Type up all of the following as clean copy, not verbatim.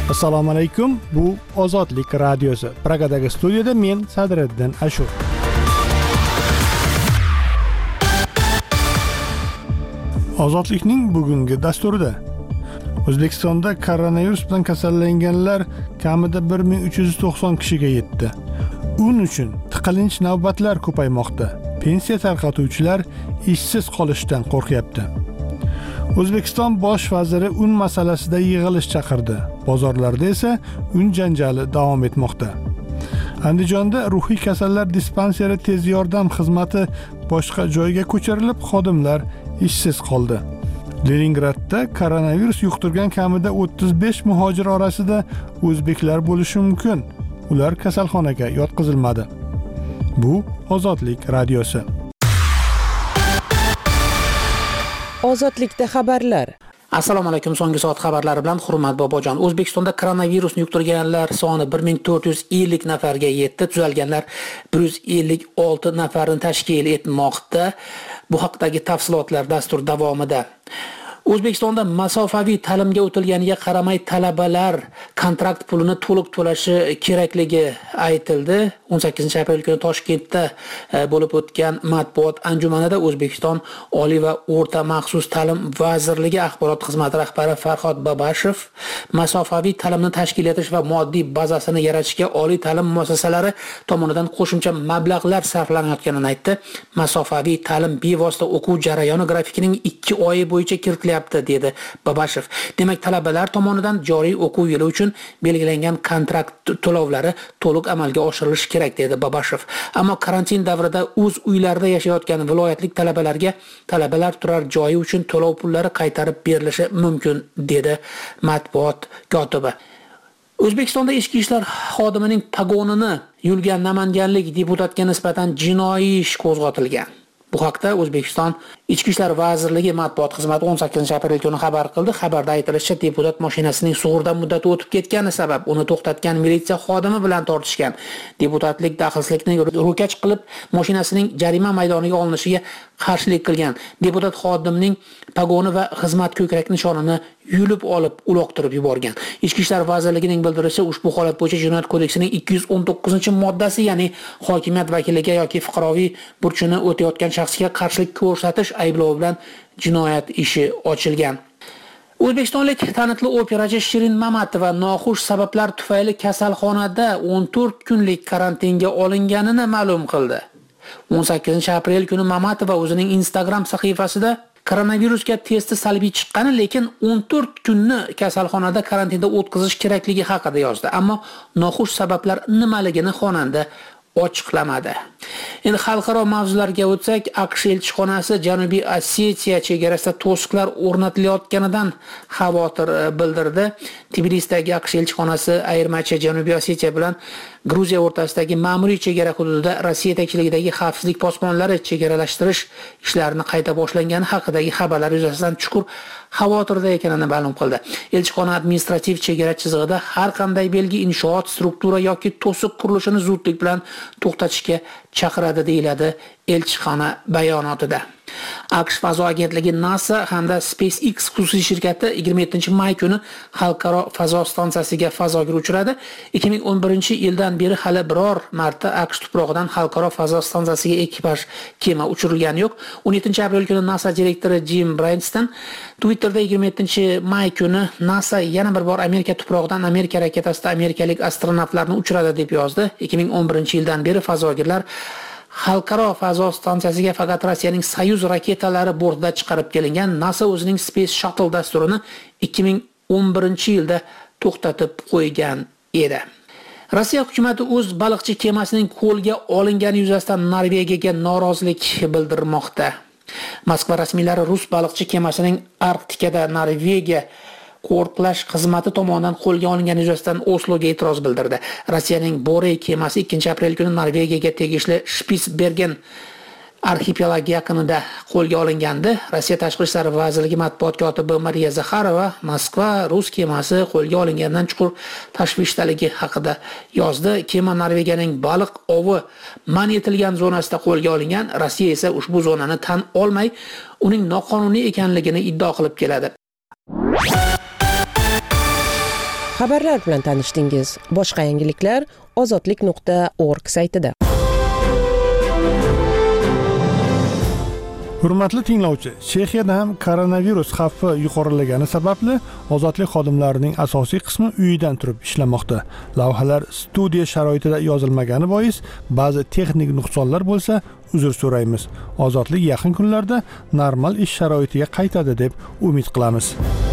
Assalomu alaykum. Bu Ozodlik radiosi. Pragadagi studiyada men Sadriddin Ashur. Ozodlikning bugungi dasturida O'zbekistonda koronavirus bilan kasallanganlar kamida 1390 kishiga yetdi. Un uchun tiqilinch navbatlar ko'paymoqda. Pensiya tarqatuvchilar ishsiz qolishdan qo'rqyapti. O'zbekiston bosh vaziri un masalasida yig'ilish chaqirdi. Bozorlarda esa un janjali davom etmoqda. Andijonda ruhiy kasallar dispanseri tez yordam xizmati boshqa joyga ko'chirilib, xodimlar ishsiz qoldi. Leningradda koronavirus yuqtirgan kamida 35 muhojir orasida o'zbeklar bo'lishi mumkin. Ular kasalxonaga yotqizilmadi. Bu Ozodlik radiosi. Ozodlikda xabarlar. Assalomu alaykum. So'nggi soat xabarlari bilan Hurmat Bobojon. O'zbekistonda koronavirusni yuqtirganlar soni 1450 nafarga yetdi. Tuzalganlar 156 nafarni tashkil etmoqda. Bu haqdagi tafsilotlar dastur davomida. O'zbekistonda masofaviy ta'limga o'tilganiga qaramay talabalar kontrakt pulini to'liq to'lashi kerakligi aytildi. 18-aprel kuni Toshkentda bo'lib o'tgan matbuot anjumanida O'zbekiston Oliy va o'rta maxsus ta'lim vazirligi axborot xizmati rahbari Farhod Babashev masofaviy ta'limni tashkil etish va moddiy bazasini yaratishga oliy ta'lim muassasalari tomonidan qo'shimcha mablag'lar sarflanayotganini aytdi. Masofaviy ta'lim bevosita o'quv jarayoni grafikining 2 oyi bo'yicha kiritilyapti, dedi Babashev. Demak, talabalar tomonidan joriy o'quv yili uchun belgilangan kontrakt to'lovlari to'liq amalga oshirilishi kerak, dedi Babashev. Ammo karantin davrida o'z uylarida yashayotgan viloyatlik talabalarga talabalar turar joyi uchun to'lov pullari qaytarib berilishi mumkin, dedi matbuot kotibi. O'zbekistonda ichki ishlar xodimining pagonini yulgan namanganlik deputatga nisbatan jinoiy ish qo'zg'atilgan. Bu haqda O'zbekiston Ichki ishlar vazirligi matbuot xizmati 18-aprel kuni xabar qildi. Xabarda aytilishicha, deputat mashinasining sug'urdan muddati o'tib ketgani sabab uni to'xtatgan militsiya xodimi bilan tortishgan. Deputatlik daxlsizlikni ro'kach qilib, mashinasining jarima maydoniga olinishiga qarshilik qilgan. Deputat xodimning pagoni va xizmat ko'krak nishonini yulib olib, uloqtirib yuborgan. Ichki ishlar vazirligining bildirishicha, ushbu holat bo'yicha Jinoyat kodeksining 219-moddasi, ya'ni hokimiyat vakiliga yoki fuqaroviy burchini o'tayotgan shaxsga qarshilik ko'rsatish ayblovi bilan jinoyat ishi ochilgan. O'zbekistonlik taniqli operachi Shirin Mamatova noxush sabablar tufayli kasalxonada 14 kunlik karantinga olinganini ma'lum qildi. 18-aprel kuni Mamatova o'zining Instagram sahifasida koronavirusga testi salbiy chiqqani, lekin 14 kunni kasalxonada karantinda o'tkazish kerakligi haqida yozdi. Ammo noxush sabablar nimaligini xonanda ochiqlamadi. Endi xalqaro mavzularga o'tsak, AQSh elchixonasi Janubiy Osetiya chegarasida to'siqlar o'rnatilayotganidan xavotir bildirdi. Tbilisidagi AQSh elchixonasi ayirmachi Janubiy Osetiya bilan Gruziya o'rtasidagi ma'muriy chegara hududida Rossiya yetakchiligidagi xavfsizlik posbonlari chegaralashtirish ishlarini qayta boshlangani haqidagi xabarlar yuzasidan chuqur xavotirda ekanini ma'lum qildi. Elchixona administrativ chegara chizig'ida har qanday belgi, inshoot, struktura yoki to'siq qurilishini zudlik bilan to'xtatishga chaqiradi, deyiladi elchixona bayonotida. AQSh fazo agentligi NASA hamda SpaceX xususiy shirkati 27-may kuni xalqaro fazo stansiyasiga fazoga uchiradi. 2011-yildan beri hali biror marta AQSh tuprog'idan xalqaro fazo stansiyasiga ekipaj kema uchirilgani yo'q. 17-aprel kuni NASA direktori Jim Brinston Twitterda 27-may kuni NASA yana bir bor Amerika tuprog'idan Amerika raketasida amerikalik astronavtlarni uchiradi deb yozdi. 2011-yildan beri fazogirlar xalqaro fazo stansiyasiga faqat Rossiyaning Soyuz raketalari bortida chiqarib kelingan. NASA o'zining Space Shuttle dasturini 2011-yilda to'xtatib qo'ygan edi. Rossiya hukumatı o'z baliqchi kemasining qo'lga olingani yuzasidan Norvegiyaga norozilik bildirmoqda. Moskva rasmiylari rus baliqchi kemasining Arktikada Norvegiya qo'riqlash xizmati tomonidan qo'lga olingani yuzasidan Osloga e'tiroz bildirdi. Rossiyaning Borey kemasi 2-aprel kuni Norvegiyaga tegishli Spitsbergen arxipelagi yaqinida qo'lga olingandi. Rossiya Tashqi ishlar vazirligi matbuot kotibi Mariya Zakharova Moskva rus kemasi qo'lga olingandan chuqur tashvishdaligi haqida yozdi. Kema Norvegiyaning baliq ovi man etilgan zonasida qo'lga olingan. Rossiya esa ushbu zonani tan olmay, uning noqonuniy ekanligini iddao qilib keladi. Xabarlar bilan tanishdingiz. Boshqa yangiliklar ozodlik.org saytida. Hurmatli tinglovchi, Chexiyada ham koronavirus xavfi yuqorilagani sababli ozodlik xodimlarining asosiy qismi uyidan turib ishlamoqda. Lavhalar studiya sharoitida yozilmagani bois ba'zi texnik nuqsonlar bo'lsa, uzr so'raymiz. Ozodlik yaqin kunlarda normal ish sharoitiga qaytadi deb umid qilamiz.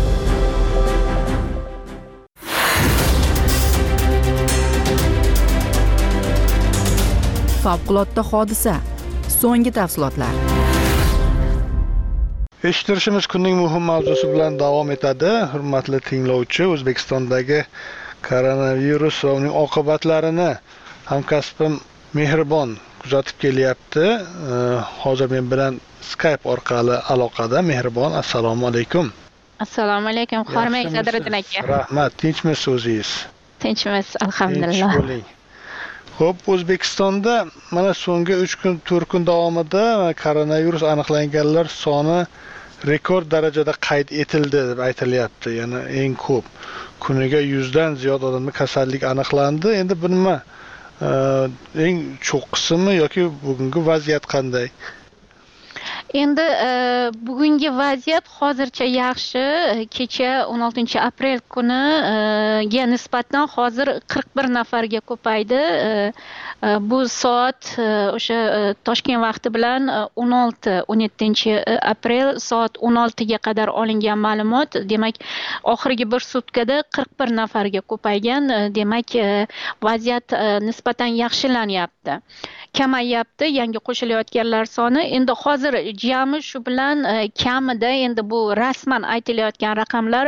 Favqulodda hodisa. So'nggi tafsilotlar. Eshittirishimiz kunning muhim mavzusi bilan davom etadi. Hurmatli tinglovchi, O'zbekistondagi koronavirus va uning oqibatlarini hamkasbim Mehribon kuzatib kelyapti. Hozir men bilan Skype orqali aloqada. Mehribon, assalomu alaykum. Assalomu alaykum. Xormay Qadiriddin aka. Rahmat. Tinchmisiz o'zingiz? Tinchmiz, alhamdulillah. Tinch bo'ling. Xo'p, O'zbekistonda mana so'nggi 3 kun, 4 kun davomida koronavirus aniqlanganlar soni rekord darajada qayd etildi deb aytilyapti. Ya'ni eng ko'p. Kuniga 100 dan ziyod odamda kasallik aniqlandi. Endi bu nima? Eng cho'qqisimi yoki bugungi vaziyat qanday? Endi bugungi vaziyat hozircha yaxshi. Kecha 16-aprel kuniga nisbatan hozir 41 nafarga ko'paydi. Bu soat o'sha Toshkent vaqti bilan 17-aprel soat 16 ga qadar olingan ma'lumot. Demak, oxirgi bir sutkada 41 nafarga ko'paygan. Demak, vaziyat nisbatan yaxshilanyapti. Kamayapti yangi qo'shilayotganlar soni. Endi hozir jami shu bilan kamida endi bu rasman aytilayotgan raqamlar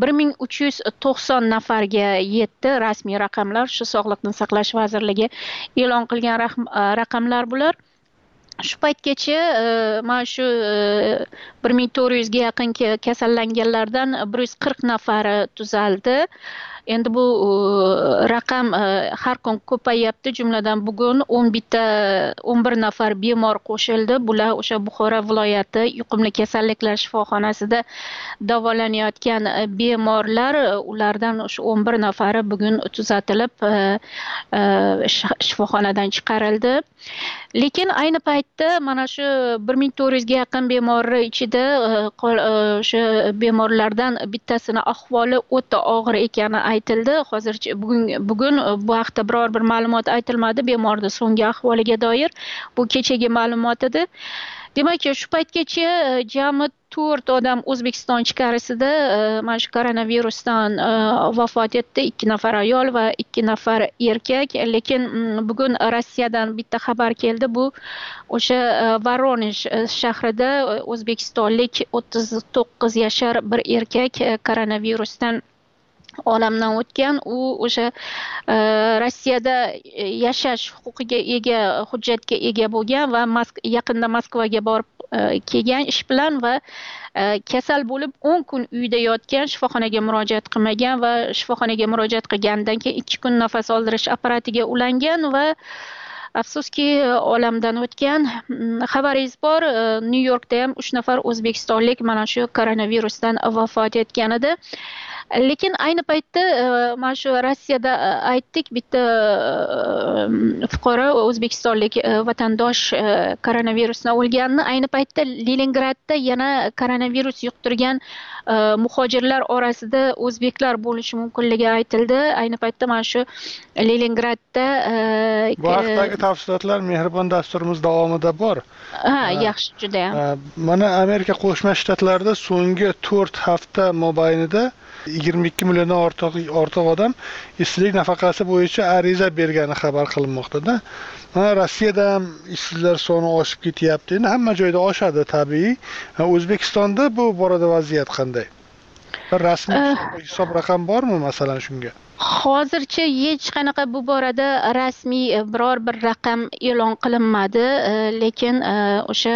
1390 nafarga yetdi. Rasmiy raqamlar shu Sog'liqni saqlash vazirligi e'lon qilgan raqamlar bular. Shu paytgacha mana shu 1400 ga yaqin kasallanganlardan 140 nafari tuzaldi. Endi bu raqam har kun ko'payapti. Jumladan bugun 11 nafar bemor qo'shildi. Bular o'sha Buxoro viloyati yuqumli kasalliklar shifoxonasida davolanayotgan bemorlar. Ulardan o'sha 11 nafari bugun tuzatilib shifoxonadan chiqarildi. Lekin ayni paytda mana shu 1400 ga yaqin bemorlar ichida o'sha bemorlardan bittasini ahvoli o'ta og'ir ekani aytildi. Hozircha bugun bu haqda biror bir ma'lumot aytilmadi bemorning so'nggi ahvoliga doir. Bu kechagi ma'lumot edi. Demak, shu paytgacha jami 4 odam O'zbekiston ichkarisida mana shu koronavirusdan vafot etdi. 2 nafar ayol va 2 nafar erkak. Lekin bugun Rossiyadan bitta xabar keldi. Bu o'sha Voronezh shahrida o'zbekistonlik 39 yashar bir erkak koronavirusdan olamdan o'tgan. U o'sha Rossiyada yashash huquqiga ega, hujjatga ega bo'lgan va yaqinda Moskvaga borib kelgan ish bilan va kasal bo'lib 10 kun uyda yotgan, shifoxonaga murojaat qilmagan va shifoxonaga murojaat qilgandan keyin 2 kun nafas oldirish apparatiga ulangan va afsuski olamdan o'tgan. Xabaringiz bor, Nyu-Yorkda ham 3 nafar o'zbekistonlik mana shu koronavirusdan vafot etgan edi. Lekin ayni paytda mana shu Rossiyada aytdik, bitta fuqaro o'zbekistonlik vatandosh koronavirusdan o'lganini. Ayni paytda Leningradda yana koronavirus yuqtirgan muhojirlar orasida o'zbeklar bo'lishi mumkinligi aytildi. Ayni paytda mana shu Leningradda bu haqdagi tafsilotlar Mehribon dasturimiz davomida bor. Yaxshi, juda ham. Mana Amerika Qo'shma Shtatlarida so'nggi 4 hafta mobaynida 22 milliondan ortiq odam ishsizlik nafaqasi bo'yicha ariza bergani xabar qilinmoqda. Mana Rossiyada ham ishsizlar soni oshib ketyapti. Endi hamma joyda oshadi tabiiy. O'zbekistonda bu borada vaziyat qanday? Rasmiy hisob raqam bormi masalan shunga? Hozircha hech qanaqa bu borada rasmiy biror bir raqam e'lon qilinmadi, lekin o'sha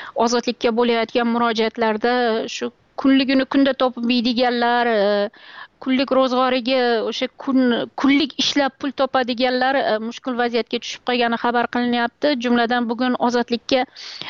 ozodlikka bo'layotgan murojaatlarda shu kunligini kunda topib yeydiganlar kunlik ro'zg'origa o'sha kunlik ishlab pul topadiganlar mushkul vaziyatga tushib qolgani xabar qilinyapti. Jumladan bugun Ozodlikka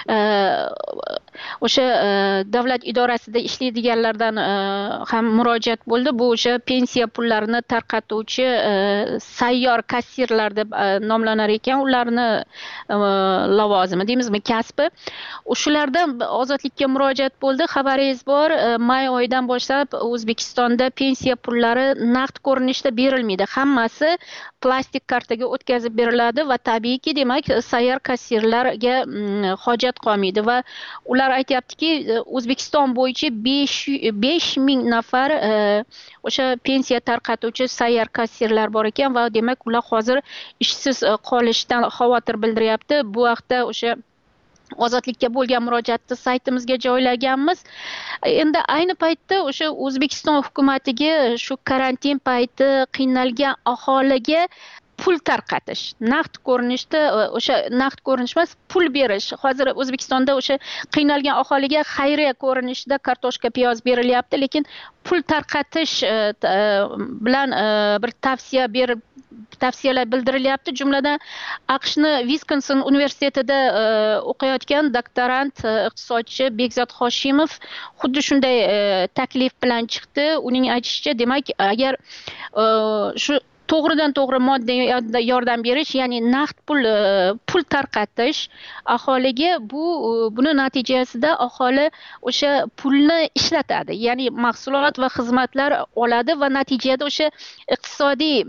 o'sha davlat idorasida ishlaydiganlardan ham murojaat bo'ldi. Bu o'sha pensiya pullarini tarqatuvchi sayyor kassirlar deb nomlanar ekan, ularni lavozimi deymizmi, kasbi. Shulardan Ozodlikka murojaat bo'ldi. Xabaringiz bor, may oyidan boshlab O'zbekistonda pensiya pullari naqd ko'rinishda berilmaydi. Hammasi plastik kartaga o'tkazib beriladi va tabiiyki, demak, sayyor kassirlarga hojat qolmaydi va ular aytayaptiki, O'zbekiston bo'yicha 5000 nafar o'sha pensiya tarqatuvchi sayyor kassirlar bor ekan va demak, ular hozir ishsiz qolishdan xavotir bildiryapti. Bu haqda o'sha Ozodlikka bo'lgan murojaatni saytimizga joylaganmiz. Endi ayni paytda o'sha O'zbekiston hukumatiga shu karantin payti qiynalgan aholiga pul tarqatish, naqd ko'rinishda, o'sha naqd ko'rinish emas, pul berish. Hozir O'zbekistonda o'sha qiynalgan aholiga xayriya ko'rinishida kartoshka, piyoz berilyapti, lekin pul tarqatish bilan bir tavsiyalar bildirilyapti. Jumladan AQShni Viskonsin universitetida o'qiyotgan doktorant iqtisodchi Bekzod Hoshimov xuddi shunday taklif bilan chiqdi. Uning aytishicha, demak, agar shu to'g'ridan to'g'ri moddiy yordam berish, ya'ni naqd pul tarqatish aholiga, buni natijasida aholi o'sha pulni ishlatadi, ya'ni mahsulot va xizmatlar oladi va natijada o'sha iqtisodiy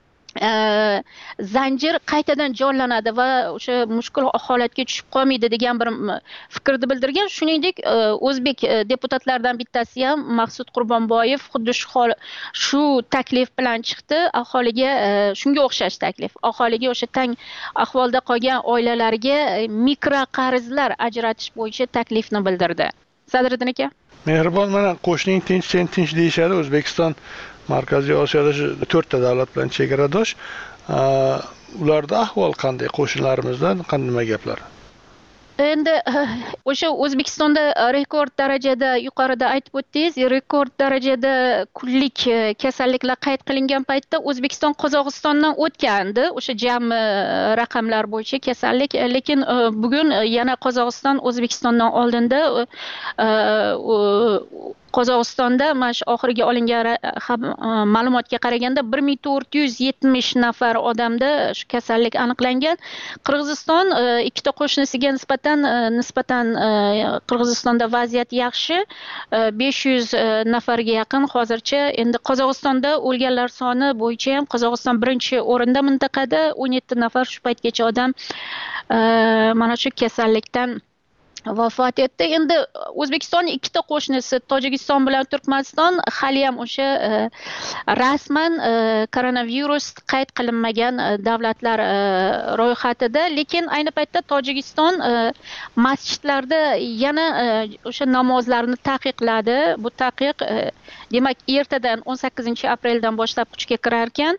zanjir qaytadan jonlanadi va o'sha mushkul holatga tushib qolmaydi degan bir fikrni bildirgan. Shuningdek, o'zbek deputatlaridan bittasi ham Maqsud Qurbonboyev xuddi shu taklif bilan chiqdi. Aholiga shunga o'xshash taklif. Aholiga o'sha tang ahvolda qolgan oilalarga mikroqarzlar ajratish bo'yicha taklifni bildirdi. Sadriddin aka. Mehribon, mana qo'shning tinch, sen tinch deyishadi. O'zbekiston Markaziy Osiyoda 4 ta davlat bilan chegaradosh. Ularda ahvol qanday? Qo'shnilarimizdan qanday gaplar? Endi o'sha O'zbekistonda rekord darajada, yuqorida aytib o'tdingiz, rekord darajada kunlik kasalliklar qayd qilingan paytda O'zbekiston Qozog'istondan o'tgandi, o'sha jami raqamlar bo'yicha kasallik, lekin bugun yana Qozog'iston O'zbekistondan oldinda. Qozog'istonda mana shu oxirgi olingan ma'lumotga qaraganda 1470 nafar odamda shu kasallik aniqlangan. Qirg'iziston ikkita qo'shnisiga nisbatan Qirg'izistonda vaziyat yaxshi. 500 nafarga yaqin hozircha. Endi Qozog'istonda o'lganlar soni bo'yicha ham Qozog'iston birinchi o'rinda mintaqada, 17 nafar shu paytgacha odam mana shu kasallikdan vafot etdi. Endi O'zbekistonning ikkita qo'shnisi, Tojikiston bilan Turkmaniston, hali ham o'sha rasman koronavirus qayd qilinmagan davlatlar ro'yxatida, lekin ayni paytda Tojikiston masjidlarda yana o'sha namozlarni taqiqladi. Bu taqiq demak ertadan 18-apreldan boshlab kuchga kirar ekan.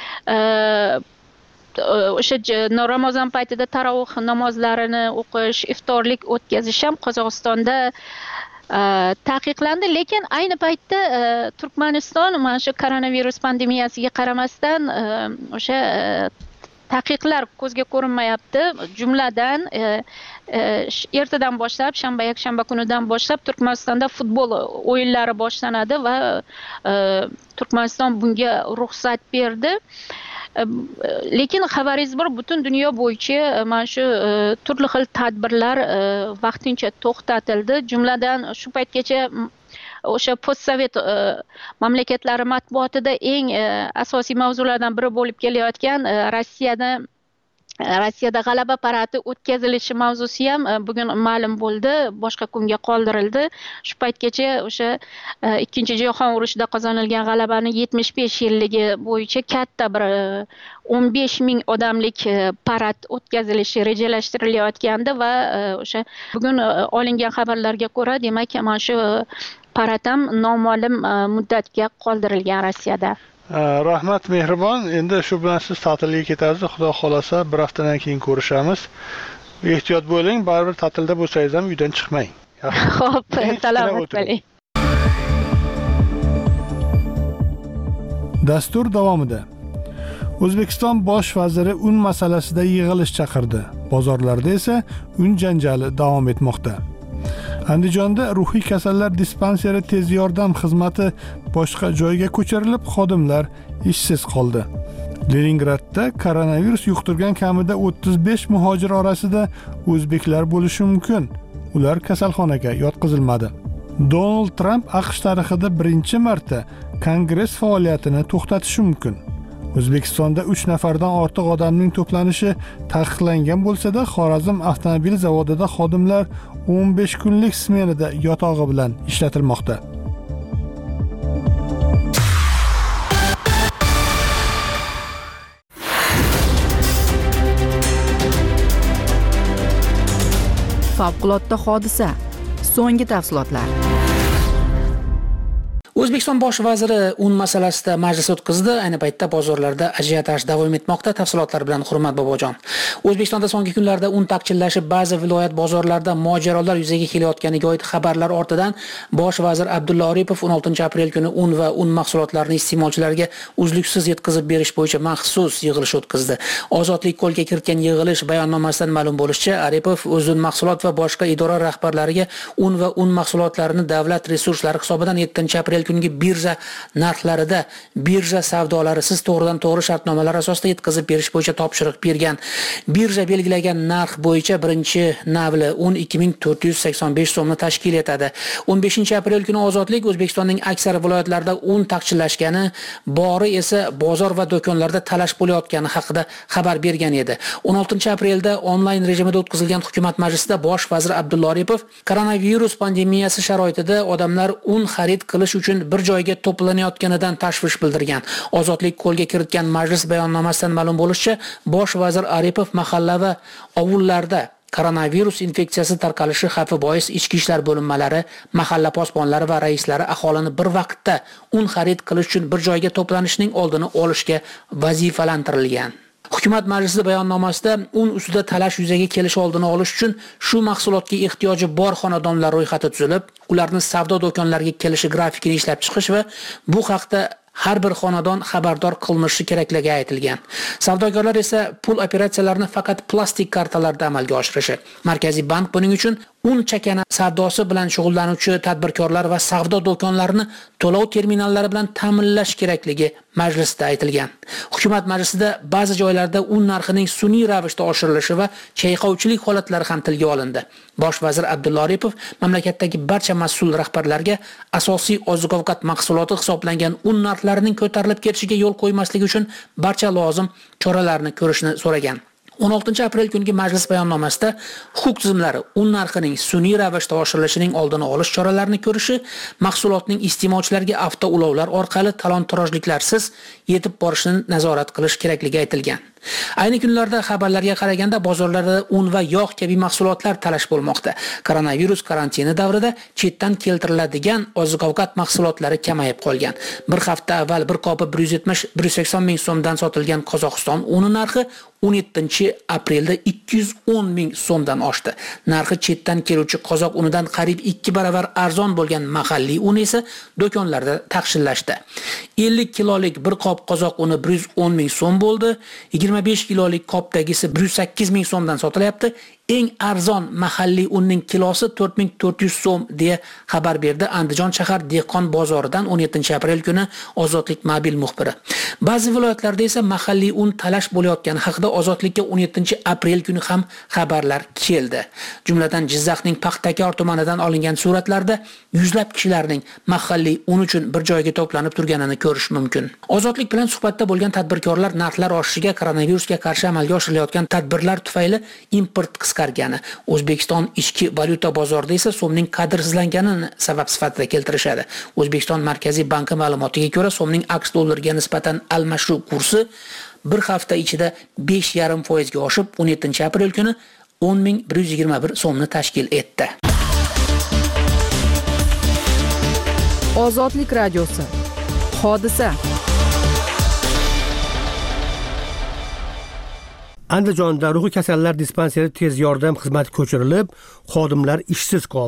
O'sha Ramazon paytida tarovih namozlarini o'qish, iftorlik o'tkazish ham Qozog'istonda taqiqlandi, lekin ayni paytda Turkmaniston mana shu koronavirus pandemiyasiga qaramasdan o'sha taqiqlar ko'zga ko'rinmayapti. Jumladan ertadan boshlab, yakshanba kunidan boshlab Turkmanistonda futbol o'yinlari boshlanadi va Turkmaniston bunga ruxsat berdi. Lekin xabaringiz bor, butun dunyo bo'yicha mana shu turli xil tadbirlar vaqtincha to'xtatildi. Jumladan shu paytgacha o'sha postsovet mamlakatlari matbuotida eng asosiy mavzulardan biri bo'lib kelayotgan Rossiyada g'alaba paradi o'tkazilishi mavzusi ham bugun ma'lum bo'ldi, boshqa kunga qoldirildi. Shu paytgacha o'sha Ikkinchi jahon urushida qozonilgan g'alabani 75 yilligi bo'yicha katta bir 15,000 odamlik parad o'tkazilishi rejalashtirilayotgandi va o'sha bugun olingan xabarlarga ko'ra, demak, mana shu parad ham noma'lum muddatga qoldirilgan Rossiyada. Rahmat Mehribon, endi shu bilan siz ta'tilga ketasiz. Xudo xolasa bir haftadan keyin ko'rishamiz. Ehtiyot bo'ling, baribir ta'tilda bo'lsangiz ham uydan chiqmang. Xo'p, salomat bo'ling. Dastur davomida O'zbekiston bosh vaziri un masalasida yig'ilish chaqirdi. Bozorlarda esa un janjali davom etmoqda. Andijonda ruhiy kasallar dispanseri tez yordam xizmati boshqa joyga ko'chirilib, xodimlar ishsiz qoldi. Leningradda koronavirus yuqtirgan kamida 35 muhojir orasida o'zbeklar bo'lishi mumkin. Ular kasalxonaga yotqizilmadi. Donald Trump AQSh tarixida birinchi marta Kongress faoliyatini to'xtatishi mumkin. O'zbekistonda 3 nafardan ortiq odamning to'planishi taqiqlangan bo'lsa-da, Xorazm avtomobil zavodida xodimlar 15 kunlik smenada yotog'i bilan ishlatilmoqda. Favqulodda hodisa. So'nggi tafsilotlar. O'zbekiston bosh vaziri un masalasida majlis o'tkazdi. Ayni paytda bozorlarda ajiotaj davom etmoqda. Tafsilotlar bilan Hurmat Bobojon. O'zbekistonda so'nggi kunlarda un taqchillashi ba'zi viloyat bozorlarida mojarolar yuzaga kelayotganiga oid xabarlar ortidan bosh vazir Abdulla Aripov 16 aprel kuni un va un mahsulotlarini iste'molchilarga uzluksiz yetkazib berish bo'yicha maxsus yig'ilish o'tkazdi. Ozodlik qo'lga kiritgan yig'ilish bayonnomasidan ma'lum bo'lishicha, Aripov o'z un mahsulot va boshqa idora rahbarlariga un va un mahsulotlarini davlat resurslari hisobidan 7 aprel kungi birja narxlarida birja savdolarisiz to'g'ridan-to'g'ri shartnomalar asosida yetkazib berish bo'yicha topshiriq bergan. Birja belgilagan narx bo'yicha birinchi navli un 2485 so'mni tashkil etadi. 15 aprel kuni Ozodlik O'zbekistonning aksar viloyatlarida un taqchillashgani, bori esa bozor va do'konlarda talash bo'layotgani haqida xabar bergan edi. 16 aprelda onlayn rejimida o'tkazilgan hukumat majlisida bosh vazir Abdulla Aripov koronavirus pandemiyasi sharoitida odamlar un xarid qilish uchun bir joyga to'planayotganidan tashvish bildirgan. Ozodlik qo'lga kiritgan majlis bayonnomasidan ma'lum bo'lishicha, bosh vazir Aripov mahalla va ovullarda koronavirus infeksiyasi tarqalishi xavfi bois ichki ishlar bo'linmalari, mahalla posbonlari va raislari aholini bir vaqtda un xarid qilish uchun bir joyga to'planishining oldini olishga vazifalantirilgan. Hukumat majlisi bayonnomasida un ustida talash yuzaga kelish oldini olish uchun shu mahsulotga ehtiyoji bor xonadonlar ro'yxati tuzilib, ularni savdo do'konlariga kelishi grafikini ishlab chiqish va bu haqda har bir xonadon xabardor qilinishi kerakligi aytilgan. Savdogarlar esa pul operatsiyalarini faqat plastik kartalarda amalga oshirishi. Markaziy bank buning uchun un chakana savdosi bilan shug'ullanuvchi tadbirkorlar va savdo do'konlarini to'lov terminallari bilan ta'minlash kerakligi majlisda aytilgan. Hukumat majlisida ba'zi joylarda un narxining sun'iy ravishda oshirilishi va chayqovchilik holatlari ham tilga olindi. Bosh vazir Abdulla Aripov mamlakatdagi barcha mas'ul rahbarlarga asosiy oziq-ovqat mahsuloti hisoblangan un narxlarining ko'tarilib ketishiga yo'l qo'ymaslik uchun barcha lozim choralarni ko'rishni so'ragan. 16 aprel kungi majlis bayonnomasida huquq tizimlari un narxining sun'iy ravishda oshirilishining oldini olish choralarini ko'rishi, mahsulotning iste'molchilarga avtoulovlar orqali talon-torojliklarsiz yetib borishini nazorat qilish kerakligi aytilgan. Ayni kunlarda xabarlarga qaraganda bozorlarda un va yog' kabi mahsulotlar talash bo'lmoqda. Koronavirus karantini davrida chetdan keltiriladigan oziq-ovqat mahsulotlari kamayib qolgan. Bir hafta avval bir qopi 170-180 ming so'mdan sotilgan Qozog'iston uni narxi 17 aprelda 210 ming so'mdan oshdi. Narxi chetdan keluvchi qozoq unidan qariyb 2 baravar arzon bo'lgan mahalliy un esa do'konlarda taqchillashdi. 50 kilolik bir qop qozoq uni 110 ming so'm bo'ldi. 25 kilolik qopdagisi 108 ming so'mdan sotilyapti. Eng arzon mahalliy unning kilosi 4400 so'm deya xabar berdi Andijon shahar dehqon bozoridan 17 aprel kuni Ozodlik mobil muxbiri. Ba'zi viloyatlarda esa mahalliy un talash bo'layotgani haqida Ozodlikka 17 aprel kuni ham xabarlar keldi. Jumladan Jizzaxning Paxtakor tumanidan olingan suratlarda yuzlab kishilarning mahalliy un uchun bir joyga to'planib turganini ko'rish mumkin. Ozodlik bilan suhbatda bo'lgan tadbirkorlar narxlar oshishiga, koronavirusga qarshi amalga oshirilayotgan tadbirlar tufayli import qisqargani, O'zbekiston ichki valyuta bozorida esa so'mning qadrsizlanganini sabab sifatida keltirishadi. O'zbekiston Markaziy banki ma'lumotiga ko'ra, so'mning aks dollariga nisbatan almashuv kursi bir hafta ichida 5,5% ga oshib, 17 aprel kuni 10.121 so'mni tashkil etdi. Ozodlik radiosi. Hodisa. Andijonda ruhiy kasallar dispanseri tez yordam xizmati ko'chirilib, xodimlar ishsiz qoldi.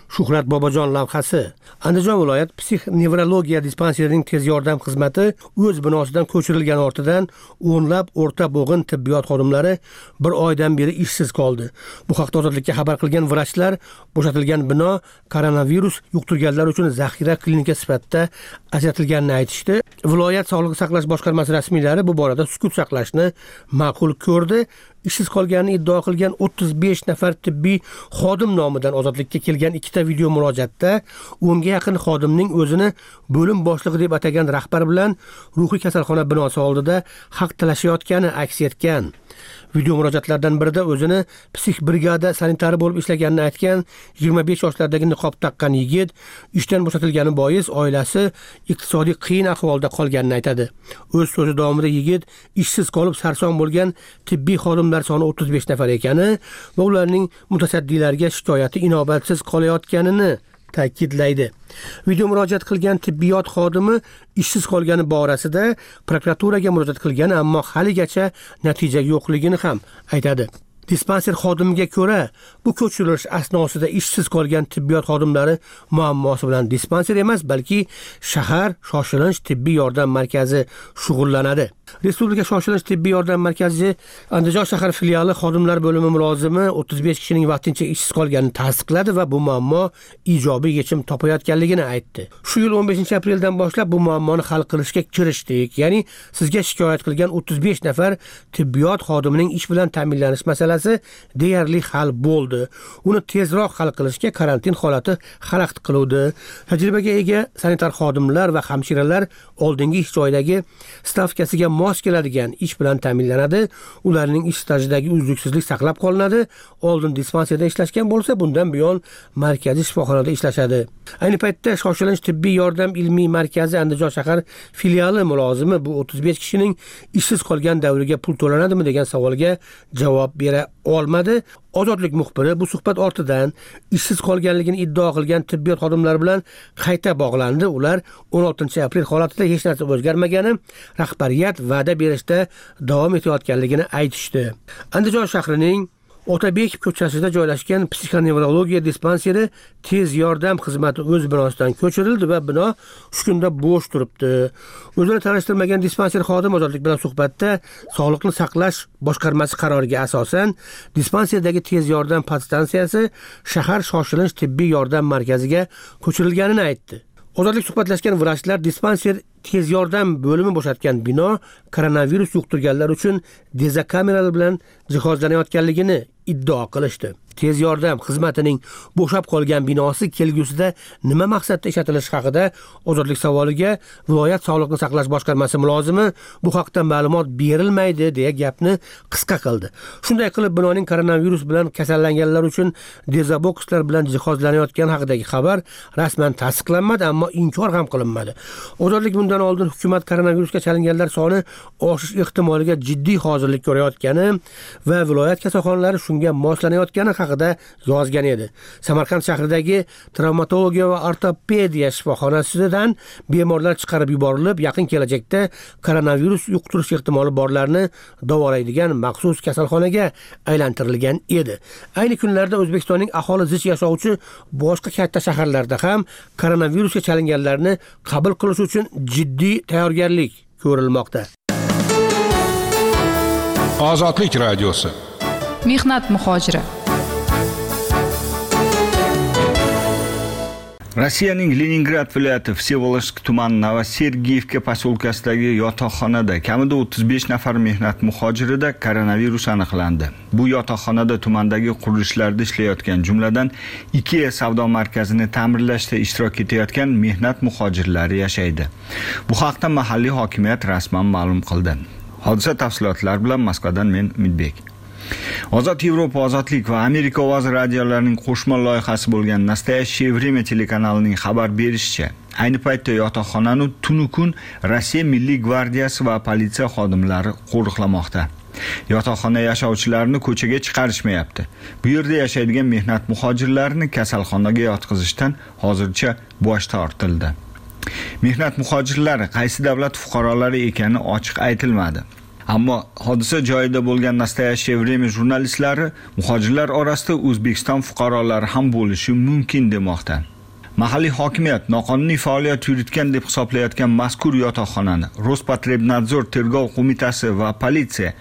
Shuhrat Bobojon lavhasi. Andijon viloyat psix-nevrologiya dispanserining tez yordam xizmati o'z binosidan ko'chirilgan ortidan o'nlab o'rta bo'g'in tibbiyot xodimlari bir oydan beri ishsiz qoldi. Bu haqda Ozodlikka xabar qilgan vrachlar bo'shatilgan bino koronavirus yuqtirganlar uchun zaxira klinika sifatida ajratilganini aytishdi. Viloyat Sog'liqni saqlash boshqarmasi rasmiylari bu borada sukut saqlashni ma'qul ko'rdi. Ishsiz qolganini iddao qilgan 35 nafar tibbiy xodim nomidan Ozodlikka kelgan ikkita video murojaatda 10 ga yaqin xodimning o'zini bo'lim boshlig'i deb atagan rahbar bilan ruhiy kasalxona binosi oldida haq talashayotgani aks etgan. Video murojaatlardan birida o'zini psix brigada sanitari bo'lib ishlaganini aytgan 25 yoshlardagi niqob taqqan yigit ishdan bo'shatilgani bois oilasi iqtisodiy qiyin ahvolda qolganini aytadi. O'z so'zi davomida yigit ishsiz qolib sarson bo'lgan tibbiy xodimlar soni 35 nafar ekani va ularning mutasaddilarga shikoyati inobatsiz qolayotganini ta'kidlaydi. Video murojaat qilgan tibbiyot xodimi ishsiz qolgani borasida prokuraturaga murojaat qilgan, ammo haligacha natija yo'qligini ham aytadi. Dispanser xodimiga ko'ra, bu ko'chirilish asnosida ishsiz qolgan tibbiyot xodimlari muammosi bilan dispanser emas, balki shahar shoshilinch tibbiy yordam markazi shug'ullanadi. Respublika shoshilinch tibbiy yordam markazi Andijon shahar filiali xodimlar bo'limi mulozimi 35 kishining vaqtincha ishsiz qolganini tasdiqladi va bu muammo ijobiy yechim topayotganligini aytdi. Shu yil 15 apreldan boshlab bu muammoni hal qilishga kirishdik. Ya'ni sizga shikoyat qilgan 35 nafar tibbiyot xodimining ish bilan ta'minlanish masalasi deyarli hal bo'ldi. Uni tezroq hal qilishga karantin holati xalaqit qiluvdi. Tajribaga ega sanitar xodimlar va hamshiralar oldingi ish joyidagi stavkasiga mos keladigan ish bilan ta'minlanadi. Ularning ish stajidagi uzluksizlik saqlab qolinadi. Oldin dispanserda ishlashgan bo'lsa, bundan buyon markaziy shifoxonada ishlashadi. Ayni paytda shoshilinch tibbiy yordam ilmiy markazi Andijon shahar filiali mulozimi bu 35 kishining ishsiz qolgan davriga pul to'lanadimi degan savolga javob bera olmadi. Ozodlik muxbiri bu suhbat ortidan ishsiz qolganligini iddao qilgan tibbiyot xodimlari bilan qayta bog'landi. Ular 16 aprel holatida hech narsa o'zgarmagani, rahbariyat va'da berishda davom etayotganligini aytishdi. Andijon shahrining Otabek ko'chasida joylashgan psixonevrologiya dispanseri tez yordam xizmati o'z binosidan ko'chirildi va bino shu kunda bo'sh turibdi. O'zini tanishtirmagan dispanser xodim Ozodlik bilan suhbatda Sog'liqni saqlash boshqarmasi qaroriga asosan dispanserdagi tez yordam podstansiyasi shahar shoshilinch tibbiy yordam markaziga ko'chirilganini aytdi. Ozodlik suhbatlashgan vrachlar dispanser tez yordam bo'limi bo'shatgan bino koronavirus yuqtirganlar uchun dezakameralar bilan jihozlanayotganligini iddao qilishdi. Tez yordam xizmatining bo'shab qolgan binosi kelgusida nima maqsadda ishlatilishi haqida Ozodlik savoliga viloyat Sog'liqni saqlash boshqarmasi mulozimi bu haqda ma'lumot berilmaydi deya gapni qisqa qildi. Shunday qilib binoning koronavirus bilan kasallanganlar uchun dezabokslar bilan jihozlanayotgani haqidagi xabar rasman tasdiqlanmadi, ammo inkor ham qilinmadi. Ozodlik bundan oldin hukumat koronavirusga chalinganlar soni oshish ehtimoliga jiddiy hozirlik ko'rayotgani va viloyat kasalxonalari shunga moslanayotgani haqida yozgan edi. Samarqand shahridagi travmatologiya va ortopediya shifoxonasidan bemorlar chiqarib yuborilib, yaqin kelajakda koronavirus yuqtirish ehtimoli borlarni davolaydigan maxsus kasalxonaga aylantirilgan edi. Ayni kunlarda O'zbekistonning aholi zich yashovchi boshqa katta shaharlarda ham koronavirusga chalinganlarni qabul qilish uchun jiddiy tayyorgarlik ko'rilmoqda. Ozodlik radiosi. Mehnat muhojiri. Rossiyaning Leningrad viloyati Vsevolozhsk tumani Novosergiyevka posyolkasidagi yotoqxonada kamida 35 nafar mehnat muhojirida koronavirus aniqlandi. Bu yotoqxonada tumandagi qurilishlarda ishlayotgan, jumladan IKEA savdo markazini ta'mirlashda ishtirok etayotgan mehnat muhojirlari yashaydi. Bu haqda mahalliy hokimiyat rasman ma'lum qildi. Hodisa tafsilotlari bilan Moskvadan men Umidbek. Ozod Yevropa, Ozodlik va Amerika ovozi radiolarining qo'shma loyihasi bo'lgan Nastoящее время telekanalining xabar berishicha, ayni paytda yotoqxonani tunu kun Rossiya Milliy gvardiyasi va politsiya xodimlari qo'riqlamoqda. Yotoqxona yashovchilarini ko'chaga chiqarishmayapti. Bu yerda yashaydigan mehnat muhojirlarini kasalxonaga yotqizishdan hozircha bosh tortildi. Mehnat muhojirlari qaysi davlat fuqarolari ekani ochiq aytilmadi. Ammo hodisa joyida bo'lgan Nastoyaщее время jurnalistlari muhojirlar orasida O'zbekiston fuqarolari ham bo'lishi mumkin demoqda. Mahalliy hokimiyat noqonuniy faoliyat yuritgan deb hisoblayotgan mazkur yotoqxonani Rospotrebnadzor tergov qo'mitasi va politsiya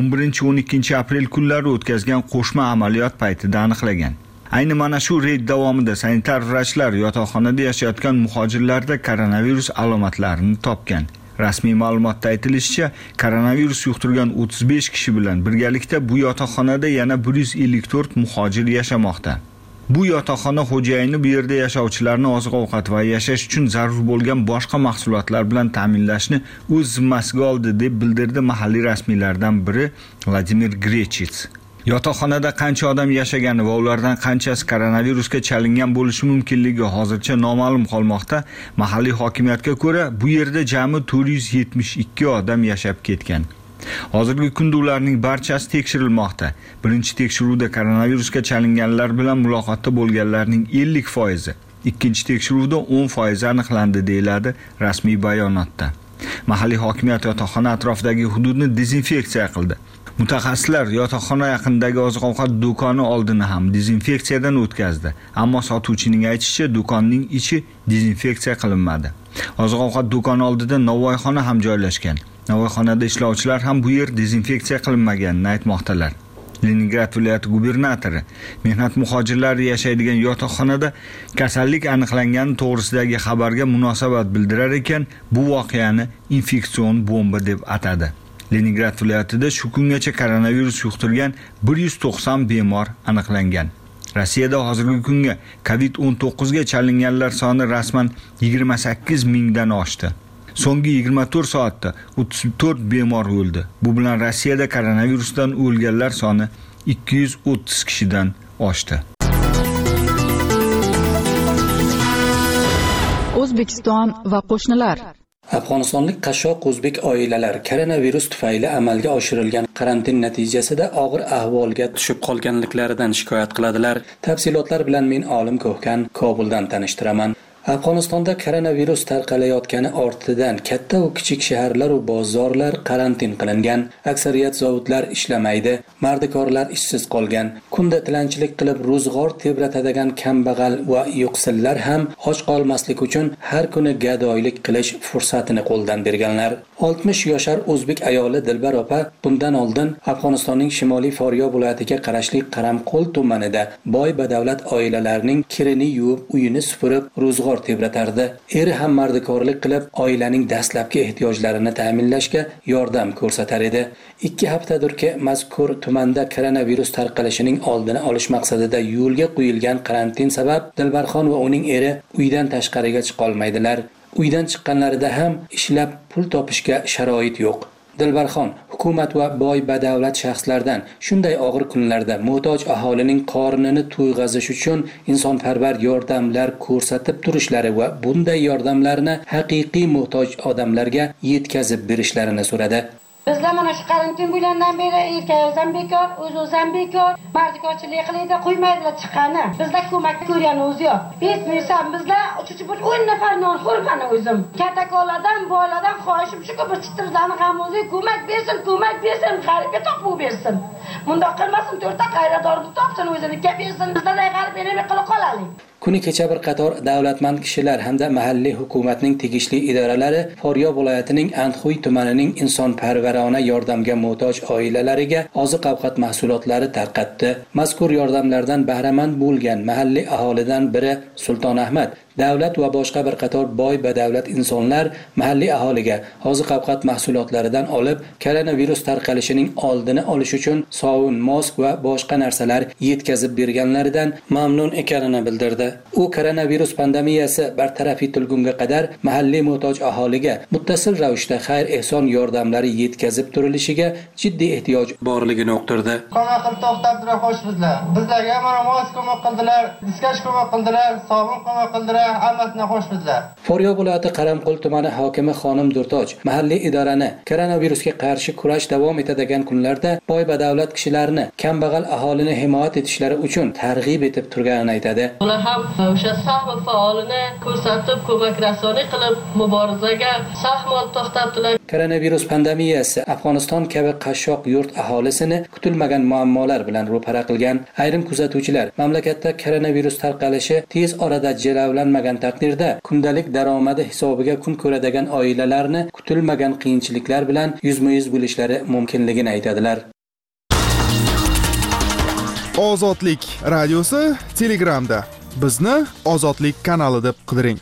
11-12 aprel kunlari o'tkazgan qo'shma amaliyot paytida aniqlagan. Ayni mana shu reyd davomida sanitar vrachlar yotoqxonada yashayotgan muhojirlarda koronavirus alomatlarini topgan. Rasmiy ma'lumotda aytilishicha, koronavirus yuqtirgan 35 kishi bilan birgalikda bu yotoqxonada yana 154 muhojir yashamoqda. Bu yotoqxona xo'jayini bu yerda yashovchilarni oziq-ovqat va yashash uchun zarur bo'lgan boshqa mahsulotlar bilan ta'minlashni o'z zimmasiga oldi deb bildirdi mahalliy rasmiylardan biri Vladimir Grechits. Yotoqxonada qancha odam yashagani va ulardan qanchasi koronavirusga chalingan bo'lishi mumkinligi hozircha noma'lum qolmoqda. Mahalliy hokimiyatga ko'ra, bu yerda jami 472 odam yashab ketgan. Hozirgi kunda ularning barchasi tekshirilmoqda. Birinchi tekshiruvda koronavirusga chalinganlar bilan muloqotda bo'lganlarning 50%, ikkinchi tekshiruvda 10% aniqlandi deyiladi rasmiy bayonotda. Mahalliy hokimiyat yotoqxona atrofidagi hududni dezinfeksiya qildi. Mutaxassislar yotoqxona yaqinidagi oziq-ovqat do'koni oldini ham dezinfeksiyadan o'tkazdi, ammo sotuvchining aytishicha, do'konning ichi dezinfeksiya qilinmadi. Oziq-ovqat do'koni oldida novvoyxona ham joylashgan. Novvoyxonada ishlovchilar ham bu yer dezinfeksiya qilinmaganini aytmoqdalar. Leningrad viloyati gubernatori mehnat muhojirlari yashaydigan yotoqxonada kasallik aniqlangani to'g'risidagi xabarga munosabat bildirar ekan, bu voqeani infeksion bomba deb atadi. Leningrad viloyatida shu kungacha koronavirus yuqtirgan 190 bemor aniqlangan. Rossiyada hozirgi kunga COVID-19 ga chalinganlar soni rasman 28 mingdan oshdi. So'nggi 24 soatda 34 bemor o'ldi. Bu bilan Rossiyada koronavirusdan o'lganlar soni 230 kishidan oshdi. O'zbekiston va qo'shnilar. Afg'onistonlik qashshoq o'zbek oilalar koronavirus tufayli amalga oshirilgan karantin natijasida og'ir ahvolga tushib qolganliklaridan shikoyat qiladilar. Tafsilotlar bilan men Olim Ko'hkan Kobuldan tanishtiraman. Afg'onistonda koronavirus tarqalayotgani ortidan katta va kichik shaharlar va bozorlar karantin qilingan. Aksariyat zavodlar ishlamaydi, mardikorlar ishsiz qolgan. Kunda tilanchilik qilib ro'zg'or tebratadigan kambag'al va yo'qsillar ham och qolmaslik uchun har kuni gadoylik qilish fursatini qo'ldan berganlar. 60 yoshar o'zbek ayoli Dilbar opa bundan oldin Afg'onistonning Shimoliy Faryob viloyatiga qarashli Qaramqo'l tumanida boy badavlat oilalarning kirini yuvib, uyini supurib, ro'zg'or tebratardi. Eri ham mardikorlik qilib, oilaning dastlabki ehtiyojlarini ta'minlashga yordam ko'rsatar edi. 2 haftadirki mazkur tumanda koronavirus tarqalishining oldini olish maqsadida yo'lga qo'yilgan karantin sabab Dilbarxon va uning eri uydan tashqariga chiqa olmaydilar. Uydan chiqqanlarida ham ishlab pul topishga sharoit yo'q. Dilbarxon hukumat va boy badavlat shaxslardan shunday og'ir kunlarda muhtoj aholining qornini to'yg'azish uchun insonparvar yordamlar ko'rsatib turishlari va bunday yordamlarni haqiqiy muhtoj odamlarga yetkazib berishlarini so'radi. Bizlar mana shu karantin bo'lgandan beri erkaklar bekor, o'z-o'zim bekor, mardikorchilik qiladi, qo'ymaydilar chiqqani. Bizlar ko'mak ko'rgan o'zi yo'q. Bitmaysan bizlar uchib 10 nafar non xo'rmani o'zim. Kattakolardan, boylardan xohishim shuki bir chitirdan ham o'zi ko'mak bersin, g'aribga topib bersin. Bundoq qilmasin, 4 ta qayradorni topsin, o'zini bersin. Bizlar g'arib berib qilib qolaylik. Kuni kecha bir qator davlatmand kishilar hamda mahalliy hukumatning tegishli idoralari Faryob viloyatining Andxuy tumanining insonparvarona yordamga muhtoj oilalariga oziq-ovqat mahsulotlari tarqatdi. Mazkur yordamlardan bahramand bo'lgan mahalliy aholidan biri Sulton Ahmad davlat va boshqa bir qator boy badavlat insonlar mahalliy aholiga oziq-ovqat mahsulotlaridan olib, koronavirus tarqalishining oldini olish uchun sovun, mosk va boshqa narsalar yetkazib berganlaridan mamnun ekanini bildirdi. U koronavirus pandemiyasi bartaraf etilgunga qadar mahalliy muhtoj aholiga muttasil ravishda xayr-ehson yordamlari yetkazib turilishiga jiddiy ehtiyoj borligini uqtirdi. Ko'mak qilib to'xtatdilar xo'shbizlar. Bizlarga mana mosk ko'mak qildilar, diskach ko'mak qildilar, sovun ko'mak qildilar. Faryob viloyati Qaramqo'l tumani hokimi xonim Durtoj mahalliy idorani koronavirusga qarshi kurash davom etadigan kunlarda boy badavlat kishilarni kambag'al aholini himoya etishlari uchun targ'ib etib turganini aytadi. Ular ham o'sha sahmi faolini ko'rsatib, ko'mak rasoni qilib, muborizaga sahmol to'xtatdilar. Koronavirus pandemiyasi Afg'oniston kabi qashshoq yurt aholisini kutilmagan muammolar bilan ro'para qilgan. Ayrim kuzatuvchilar mamlakatda koronavirus tarqalishi tez orada jilovlanmagan taqdirda kundalik daromadi hisobiga kun ko'radigan oilalarni kutilmagan qiyinchiliklar bilan yuzma-yuz bo'lishlari mumkinligini aytadilar. Ozodlik radiosi Telegramda. Bizni Ozodlik kanali deb qidiring.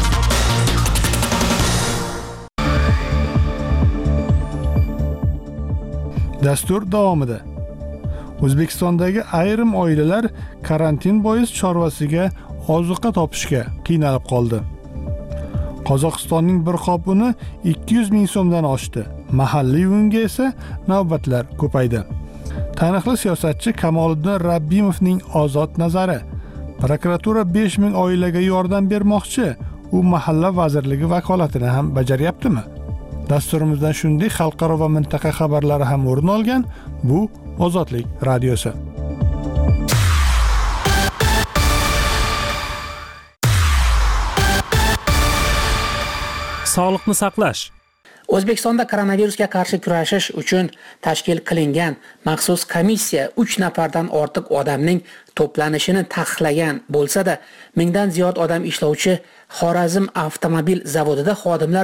Dastur davomida O'zbekistondagi ayrim oilalar karantin bois chorvasiga ozuqa topishga qiynalib qoldi. Qozog'istonning bir qop uni 200 ming so'mdan oshdi. Mahalliy unga esa navbatlar ko'paydi. Taniqli siyosatchi Kamoliddin Rabbimovning ozod nazari. Prokuratura 5 ming oilaga yordam bermoqchi. U mahalla vazirligi vakolatini ham bajaryaptimi? Dasturimizdan shunday xalqaro va mintaqa xabarlari ham o'rin olgan. Bu Ozodlik radiosi. Sog'liqni saqlash. O'zbekistonda koronavirusga qarshi kurashish uchun tashkil qilingan maxsus komissiya 3 nafardan ortiq odamning to'planishini taqiqlagan bo'lsa-da, mingdan ziyod odam ishlovchi Xorazm avtomobil zavodida xodimlar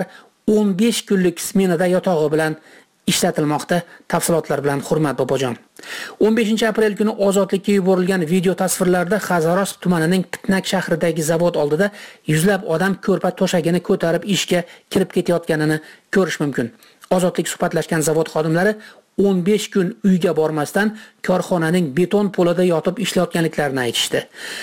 15 kunlik smenada yotog'i bilan ishlatilmoqda. Tafsilotlar bilan Hurmat Bobojon. 15-aprel kuni ozodlikka yuborilgan video tasvirlarda Xazaros tumanining Pitnak shahridagi zavod oldida yuzlab odam ko'rpa to'shagini ko'tarib ishga kirib ketayotganini ko'rish mumkin. Ozodlik suhbatlashgan zavod xodimlari 15 kun uyga bormasdan korxonaning beton polida yotib ishlayotganliklarini aytishdi.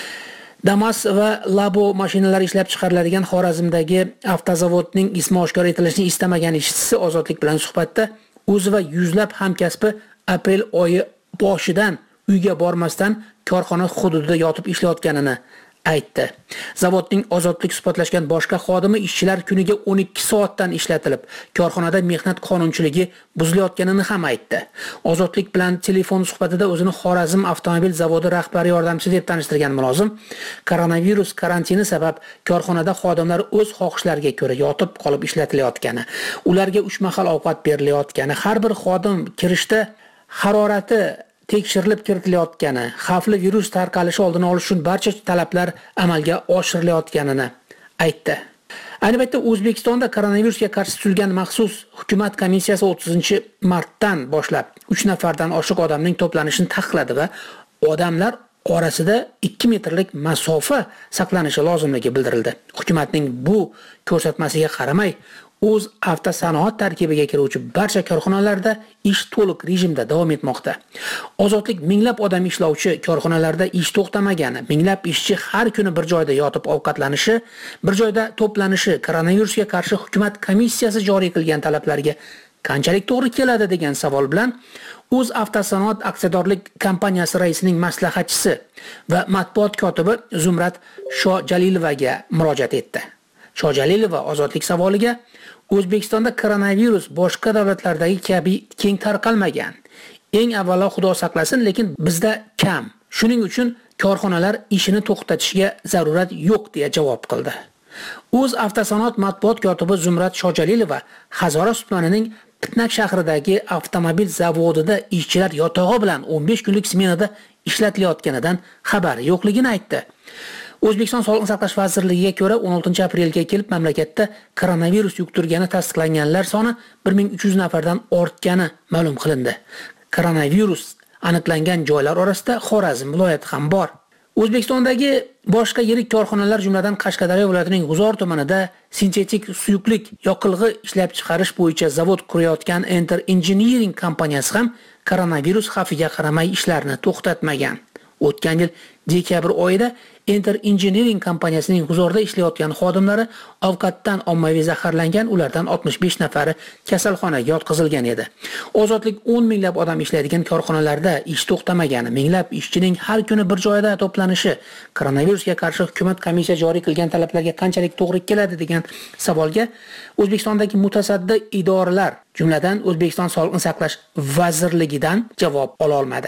Damas va Labo mashinalari ishlab chiqariladigan Xorazmdagi avtozavodning ismi oshkor etilishini istamagan ishchisi Ozodlik bilan suhbatda o'zi va yuzlab hamkasbi aprel oyi boshidan uyga bormasdan korxona hududida yotib ishlayotganini aytdi. Zavodning Ozodlik suhbatlashgan boshqa xodimi ishchilar kuniga 12 soatdan ishlatilib, korxonada mehnat qonunchiligi buzilayotganini ham aytdi. Ozodlik bilan telefon suhbatida o'zini Xorazm avtomobil zavodi rahbari yordamchisi deb tanishtirgan mulozim, koronavirus karantini sabab korxonada xodimlar o'z xohishlariga ko'ra yotib qolib ishlatilayotgani, ularga 3 mahal ovqat berilayotgani, har bir xodim kirishda harorati tekshirilib kiritilayotgani, xavfli virus tarqalishi oldini olish uchun barcha talablar amalga oshirilayotganini aytdi. Ayni paytda O'zbekistonda koronavirusga qarshi tuzilgan maxsus hukumat komissiyasi 30-martdan boshlab 3 nafardan oshiq odamning to'planishini taqiqladi va odamlar orasida 2 metrlik masofa saqlanishi lozimligi bildirildi. Hukumatning bu ko'rsatmasiga qaramay, o'z avtosanoat tarkibiga kiruvchi barcha korxonalarda ish to'liq rejimda davom etmoqda. Ozodlik minglab odam ishlovchi korxonalarda ish to'xtamagani, minglab ishchi har kuni bir joyda yotib ovqatlanishi, bir joyda to'planishi koronavirusga qarshi hukumat komissiyasi joriy qilgan talablarga qanchalik to'g'ri keladi degan savol bilan o'z avtosanoat aksiyadorlik kompaniyasi raisining maslahatchisi va matbuot kotibi Zumrat Shojalilovaga murojaat etdi. Shojalilova Ozodlik savoliga O'zbekistonda koronavirus boshqa davlatlardagi kabi keng tarqalmagan. Eng avvalo Xudo saqlasin, lekin bizda kam. Shuning uchun korxonalar ishini to'xtatishga zarurat yo'q deya javob qildi. O'z avtosanoat matbuot kotibi Zumrat Shojalilova Xazaros tumanining Pitnak shahridagi avtomobil zavodida ishchilar yotog'i bilan 15 kunlik smenada ishlatilayotganidan xabar yo'qligini aytdi. O'zbekiston Sog'liqni saqlash vazirligiga ko'ra 16-aprelga kelib mamlakatda koronavirus yuqtirgani tasdiqlanganlar soni 1300 nafardan ortgani ma'lum qilindi. Koronavirus aniqlangan joylar orasida Xorazm viloyati ham bor. O'zbekistondagi boshqa yirik korxonalar jumladan Qashqadaryo viloyatining G'uzor tumanida sintetik suyuqlik yoqilg'i ishlab chiqarish bo'yicha zavod qurayotgan Enter Engineering kompaniyasi ham koronavirus xavfiga qaramay ishlarni to'xtatmagan. O'tgan yil dekabr oyida Enter Engineering kompaniyasining G'uzorda ishlayotgan xodimlari ovqatdan ommaviy zaharlangan, ulardan 65 nafari kasalxonaga yotqizilgan edi. Ozodlik 10 minglab odam ishlaydigan korxonalarda ish to'xtamagani, minglab ishchining har kuni bir joyda to'planishi koronavirusga qarshi hukumat komissiya joriy qilgan talablarga qanchalik to'g'ri keladi degan savolga O'zbekistondagi mutasaddi idoralar, jumladan O'zbekiston Sog'liqni saqlash vazirligidan javob ola olmadi.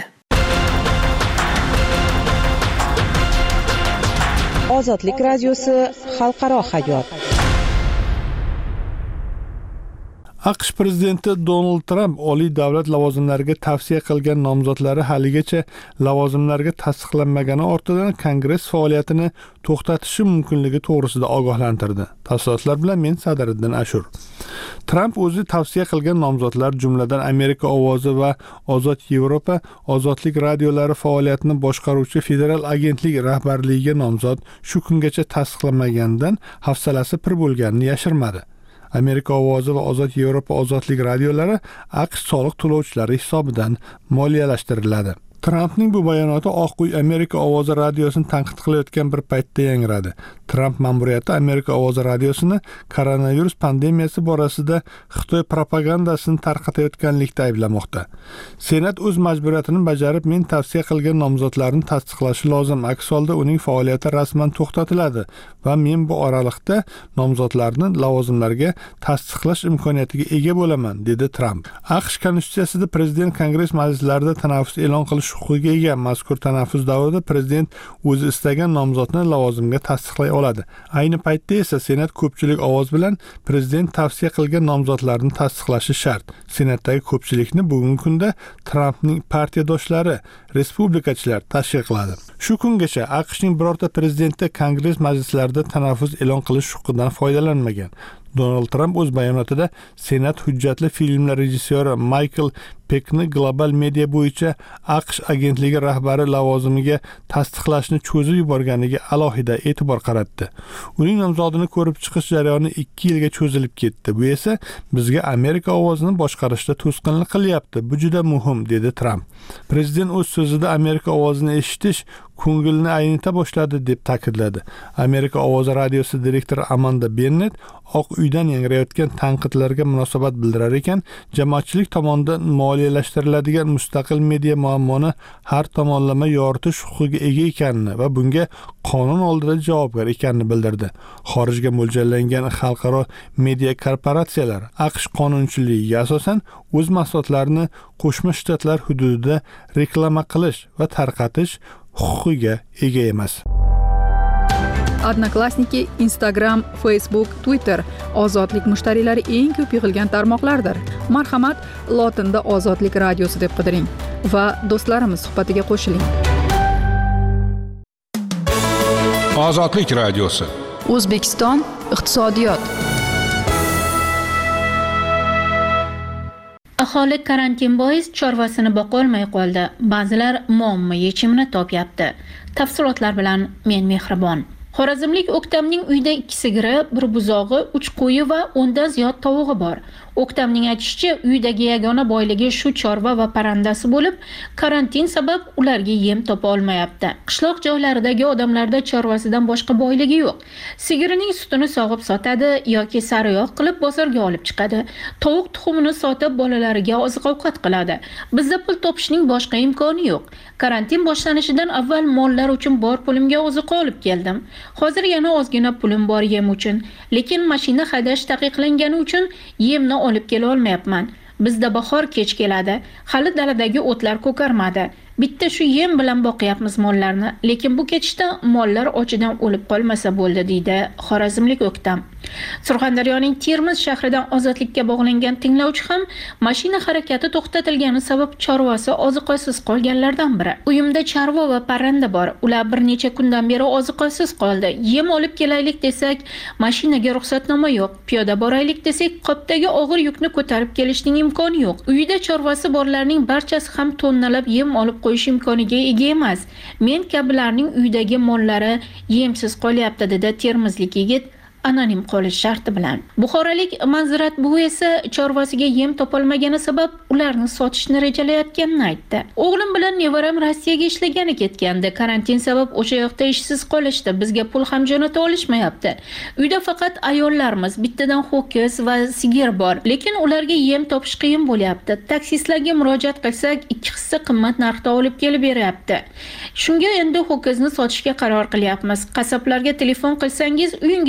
Ozodlik radiosi xalqaro hayot. AQSh prezidenti Donald Tramp oliy davlat lavozimlariga tavsiya qilgan nomzodlari haligacha lavozimlarga tasdiqlanmagani ortidan Kongress faoliyatini to'xtatishi mumkinligi to'g'risida ogohlantirdi. Tafsilotlar bilan men Sadiriddin Ashur. Tramp o'zi tavsiya qilgan nomzodlar jumladan Amerika ovozi va Ozod Yevropa ozodlik radiolari faoliyatini boshqaruvchi federal agentlik rahbarligiga nomzod shu kungacha tasdiqlanmaganidan hafsalasi pir bo'lganini yashirmadi. Amerika ovozi va Ozod Yevropa ozodlik radiolari AQSh soliq to'lovchilari hisobidan moliyalashtiriladi. Trampning bu bayonoti Oq uy Amerika ovozi radiosini tanqid qilayotgan bir paytda yangradi. Tramp ma'muriyati Amerika ovozi radiosini koronavirus pandemiyasi borasida Xitoy propagandasini tarqatayotganlikda ayblamoqda. Senat o'z majburiyatini bajarib, men tavsiya qilgan nomzodlarni tasdiqlashi lozim. Aks holda uning faoliyati rasman to'xtatiladi va men bu oraliqda nomzodlarni lavozimlarga tasdiqlash imkoniyatiga ega bo'laman, dedi Tramp. AQSh konstitutsiyasida prezident Kongress majlislarida tanaffus e'lon qilish huquqiga ega. Mazkur tanaffus davrida prezident o'zi istagan nomzodni lavozimga tasdiqlay oladi. Ayni paytda esa Senat ko'pchilik ovoz bilan prezident tavsiya qilgan nomzodlarni tasdiqlashi shart. Senatdagi ko'pchilikni bugungi kunda Trampning partiyadoshlari, respublikachilar tashkil qiladi. Shu kungacha AQShning birorta prezidenti Kongress majlislarida tanaffus e'lon qilish huquqidan foydalanmagan. Donald Tramp o'z bayonotida Senat hujjatli filmlar rejissyori Michael Peckni global media bo'yicha AQSh agentligi rahbari lavozimiga tasdiqlashni cho'zib yuborganiga alohida e'tibor qaratdi. Uning nomzodini ko'rib chiqish jarayoni 2 yilga cho'zilib ketdi. Bu esa bizga Amerika ovozini boshqarishda to'sqinlik qilyapti. Bu juda muhim, dedi Tramp. Prezident o'z so'zida Amerika ovozini eshitish ko'ngilni aynita boshladi deb ta'kidladi. Amerika ovozi radiosi direktori Amanda Bennett Oq uydan yangrayotgan tanqidlarga munosabat bildirar ekan, jamoatchilik tomonidan moliyalashtiriladigan mustaqil media muammoni har tomonlama yoritish huquqiga ega ekanini va bunga qonun oldida javobgar ekanini bildirdi. Xorijga mo'ljallangan xalqaro media korporatsiyalar AQSh qonunchiligiga asosan o'z mahsulotlarini Qo'shma Shtatlar hududida reklama qilish va tarqatish huquqiga ega emas. Odnoklassniki, Instagram, Facebook, Twitter ozodlik mushtariylari eng ko'p yig'ilgan tarmoqlardir. Marhamat, lotinda Ozodlik radiosi deb qidiring va do'stlarimiz suhbatiga qo'shiling. Ozodlik radiosi. O'zbekiston iqtisodiyot. Aholi karantin bois chorvasini boqa olmay qoldi. Ba'zilar muammo yechimini topyapti. Tafsilotlar bilan men Mehribon. Xorazmlik O'ktamning uyida 2 sigiri, 1 buzog'i, 3 qo'yi va 10 dan ziyod tovug'i bor. O'ktamning aytishicha, uydagi yagona boyligi shu chorva va parrandasi bo'lib, karantin sabab ularga yem topa olmayapti. Qishloq joylaridagi odamlarda chorvasidan boshqa boyligi yo'q. Sigirining sutini sog'ib sotadi yoki sariyog' qilib bozorga olib chiqadi. Tovuq tuxumini sotib bolalariga oziq-ovqat qiladi. Bizda pul topishning boshqa imkoni yo'q. Karantin boshlanishidan avval mollar uchun bor pulimga oziq olib keldim. Hozir yana ozgina pulim bor yem uchun, lekin mashina haydash taqiqlangani uchun yemni olib kela olmayapman. Bizda bahor kech keladi. Hali daladagi o'tlar ko'karmadi. Bitta shu yem bilan boqyapmiz mollarni, lekin bu ketishda mollar ochidan o'lib qolmasa bo'ldi, deydi xorazmlik O'ktam. Surxondaryoning Termiz shahridan ozodlikka bog'langan tinglovchi ham mashina harakati to'xtatilgani sabab chorvasi oziqasiz qolganlardan biri. Uyimda chorva va parranda bor. Ular bir necha kundan beri oziqasiz qoldi. Yem olib kelaylik desak, mashinaga ruxsatnoma yo'q. Piyoda boraylik desak, qopdagi og'ir yukni ko'tarib kelishning imkoni yo'q. Uyida chorvasi borlarning barchasi ham tonnalab yem olib qo'yish imkoniga ega emas. Men kabilarning uydagi mollari yemsiz qolyapti, dedi termizlik yigit anonim qolish sharti bilan. Buxorolik Manzirat buvi esa chorvasiga yem topolmagani sabab ularni sotishni rejalayotganini aytdi. O'g'lim bilan nevaram Rossiyaga ishlagani ketgandi. Karantin sabab o'sha yoqda ishsiz qolishdi. Bizga pul ham jo'nata olishmayapti. Uyda faqat ayollarmiz, bittadan ho'kiz va sigir bor, lekin ularga yem topish qiyin bo'lyapti. Taksistlarga murojaat qilsak, 2 hissa qimmat narxda olib kelib beryapti. Shunga endi ho'kizni sotishga qaror qilyapmiz. Qassoblarga telefon qilsangiz, uyingizdan kelib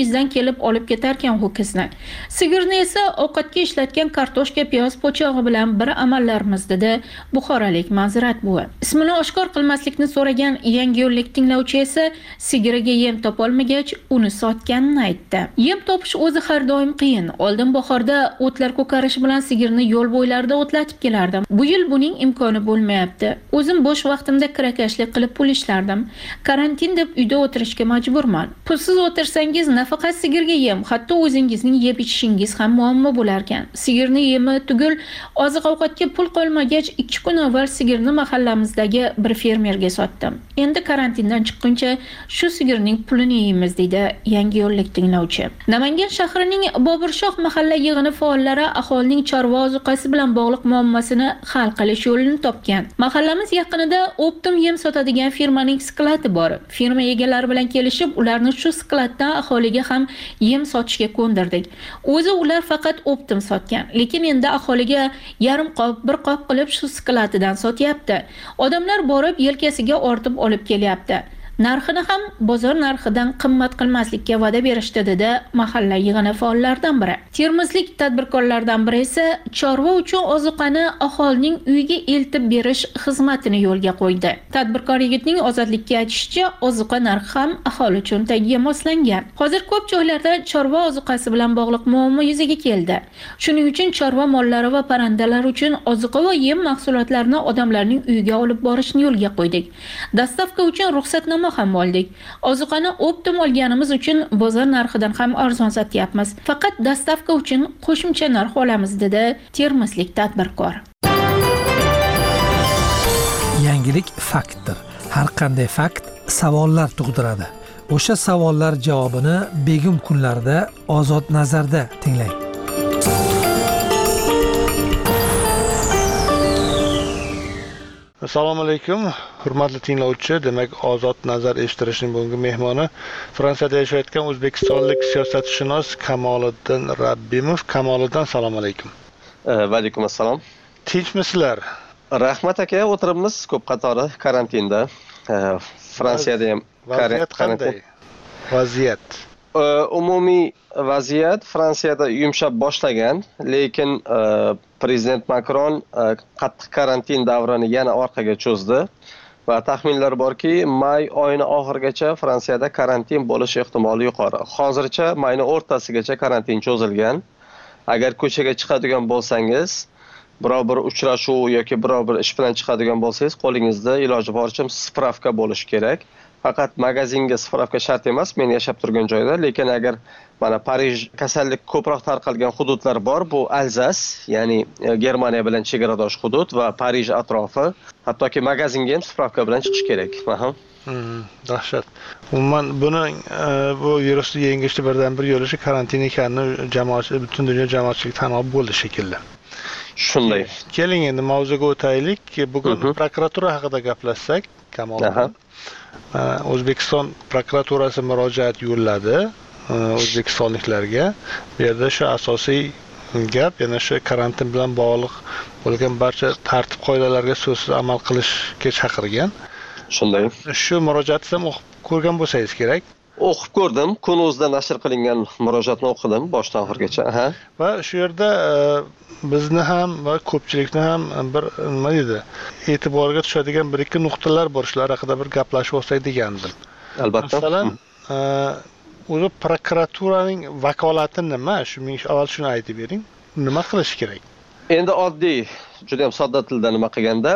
kelib olib ketarkan ho'kizni. Sigirni esa ovqatga ishlatgan kartoshka, piyoz po'chog'i bilan bir amallarmiz, dedi buxorolik Manzirat buvi. Ismini oshkor qilmaslikni so'ragan Yangiyo'llik tinglovchi esa sigiriga yem topolmagach, uni sotganini aytdi. Yem topish o'zi har doim qiyin. Oldin bahorda o'tlar ko'karishi bilan sigirni yo'l bo'ylarida o'tlatib kelardim. Bu yil buning imkoni bo'lmayapti. O'zim bo'sh vaqtimda kirakashlik qilib pul ishlardim. Karantin deb uyda o'tirishga majburman. Pulsiz o'tirsangiz nafaqat sigirga yem, hatto o'zingizning yeb ichishingiz ham muammo bo'lar ekan. Sigirni yemi tugul oziq-ovqatga pul qolmagach, 2 kun avval sigirni mahallamizdagi bir fermerga sotdim. Endi karantindan chiqquncha shu sigirning pulini yeymiz, deydi Yangiyo'llik tinglovchi. Namangan shahrining Boburshoh mahalla yig'ini faollari aholining chorva ozuqasi bilan bog'liq muammosini hal qilish yo'lini topgan. Mahallamiz yaqinida Optim yem sotadigan firmaning skladi bor. Firma egalari bilan kelishib, ularni shu skladdan aholiga ham yem sotishga ko'ndirdik. O'zi ular faqat Optim sotgan, lekin endi aholiga yarim qop, bir qop qilib shu skladidan sotyapti. Odamlar borib yelkasiga ortib olib kelyapti. Narxini ham bozor narxidan qimmat qilmaslikka va'da berishdi, dedi mahalla yig'ini faollaridan biri. Termizlik tadbirkorlardan biri esa chorva uchun ozuqani aholining uyiga eltib berish xizmatini yo'lga qo'ydi. Tadbirkor yigitning Ozodlikka aytishicha, ozuqa narxi ham aholi uchun tagiga moslangan. Hozir ko'p joylarda chorva ozuqasi bilan bog'liq muammo yuzaga keldi. Shuning uchun chorva mollari va parrandalar uchun ozuqa va yem mahsulotlarini odamlarning uyiga olib borishni yo'lga qo'ydik. Dastavka uchun ruxsatnoma ham oldik. Ozuqani Optim olganimiz uchun bozor narxidan ham arzon sotyapmiz. Faqat dastavka uchun qo'shimcha narx olamiz, dedi termizlik tadbirkor. Yangilik faktdir. Har qanday fakt savollar tug'diradi. O'sha savollar javobini begim kunlarda Ozod nazarda tinglang. Assalomu alaykum, hurmatli tinglovchi. Demak, Ozod nazar eshittirishning bugungi mehmoni Fransiyada yashayotgan o'zbekistonlik siyosatshunos Kamoliddin Rabbimov. Kamoliddin, assalomu alaykum. Va alaykum assalom. Tinchmisizlar? Rahmat aka, o'tiribmiz ko'p qatori karantinda. Fransiyada ham vaziyat qanday? Vaziyat umumiy vaziyat Fransiyada yumshab boshlagan, lekin prezident Makron qattiq karantin davrini yana orqaga cho'zdi va taxminlar borki, may oyini oxirigacha Fransiyada karantin bo'lish ehtimoli yuqori. Hozircha mayning o'rtasigacha karantin cho'zilgan. Agar ko'chaga chiqadigan bo'lsangiz, biror bir uchrashuv yoki biror bir ish bilan chiqadigan bo'lsangiz, qo'lingizda iloji boricha spravka bo'lishi kerak. Faqat magazinga spravka shart emas, men yashab turgan joyda, lekin agar mana Parij kasallik ko'proq tarqalgan hududlar bor, bu Alzas, ya'ni Germaniya bilan chegaradosh hudud va Parij atrofi, hattoki magazinga ham spravka bilan chiqish kerak. Dahshat. Umuman bu virusni yengishni birdan bir yo'li shu karantin ekanini jamoatchilik, butun dunyo jamoatchiligi tan olib bo'ldi shekilli. Shunday. Keling endi mavzuga o'taylik. Bugun prokuratura haqida gaplashsak, Kamoliddin. O'zbekiston prokuraturasi murojaat yo'lladi o'zbekistonliklarga. Bu yerda shu asosiy gap yana shu karantin bilan bog'liq bo'lgan barcha tartib qoidalarga so'zsiz amal qilishga chaqirgan. Shunday. Shu murojaatni ham o'qib ko'rgan bo'lsangiz kerak. O'qib ko'rdim. Kun.uz'da nashr qilingan murojaatni o'qidim boshdan oxirigacha. Va shu yerda bizni ham va ko'pchilikni ham bir nima deydi, e'tiborga tushadigan bir ikki nuqtalar bor, shular haqida bir gaplashib olsak degandim. Albatta. Masalan, o'zi prokuraturaning vakolati nima? Avval shuni aytib bering. Nima qilish kerak? Endi oddiy, juda ham sodda tilda nima qilganda,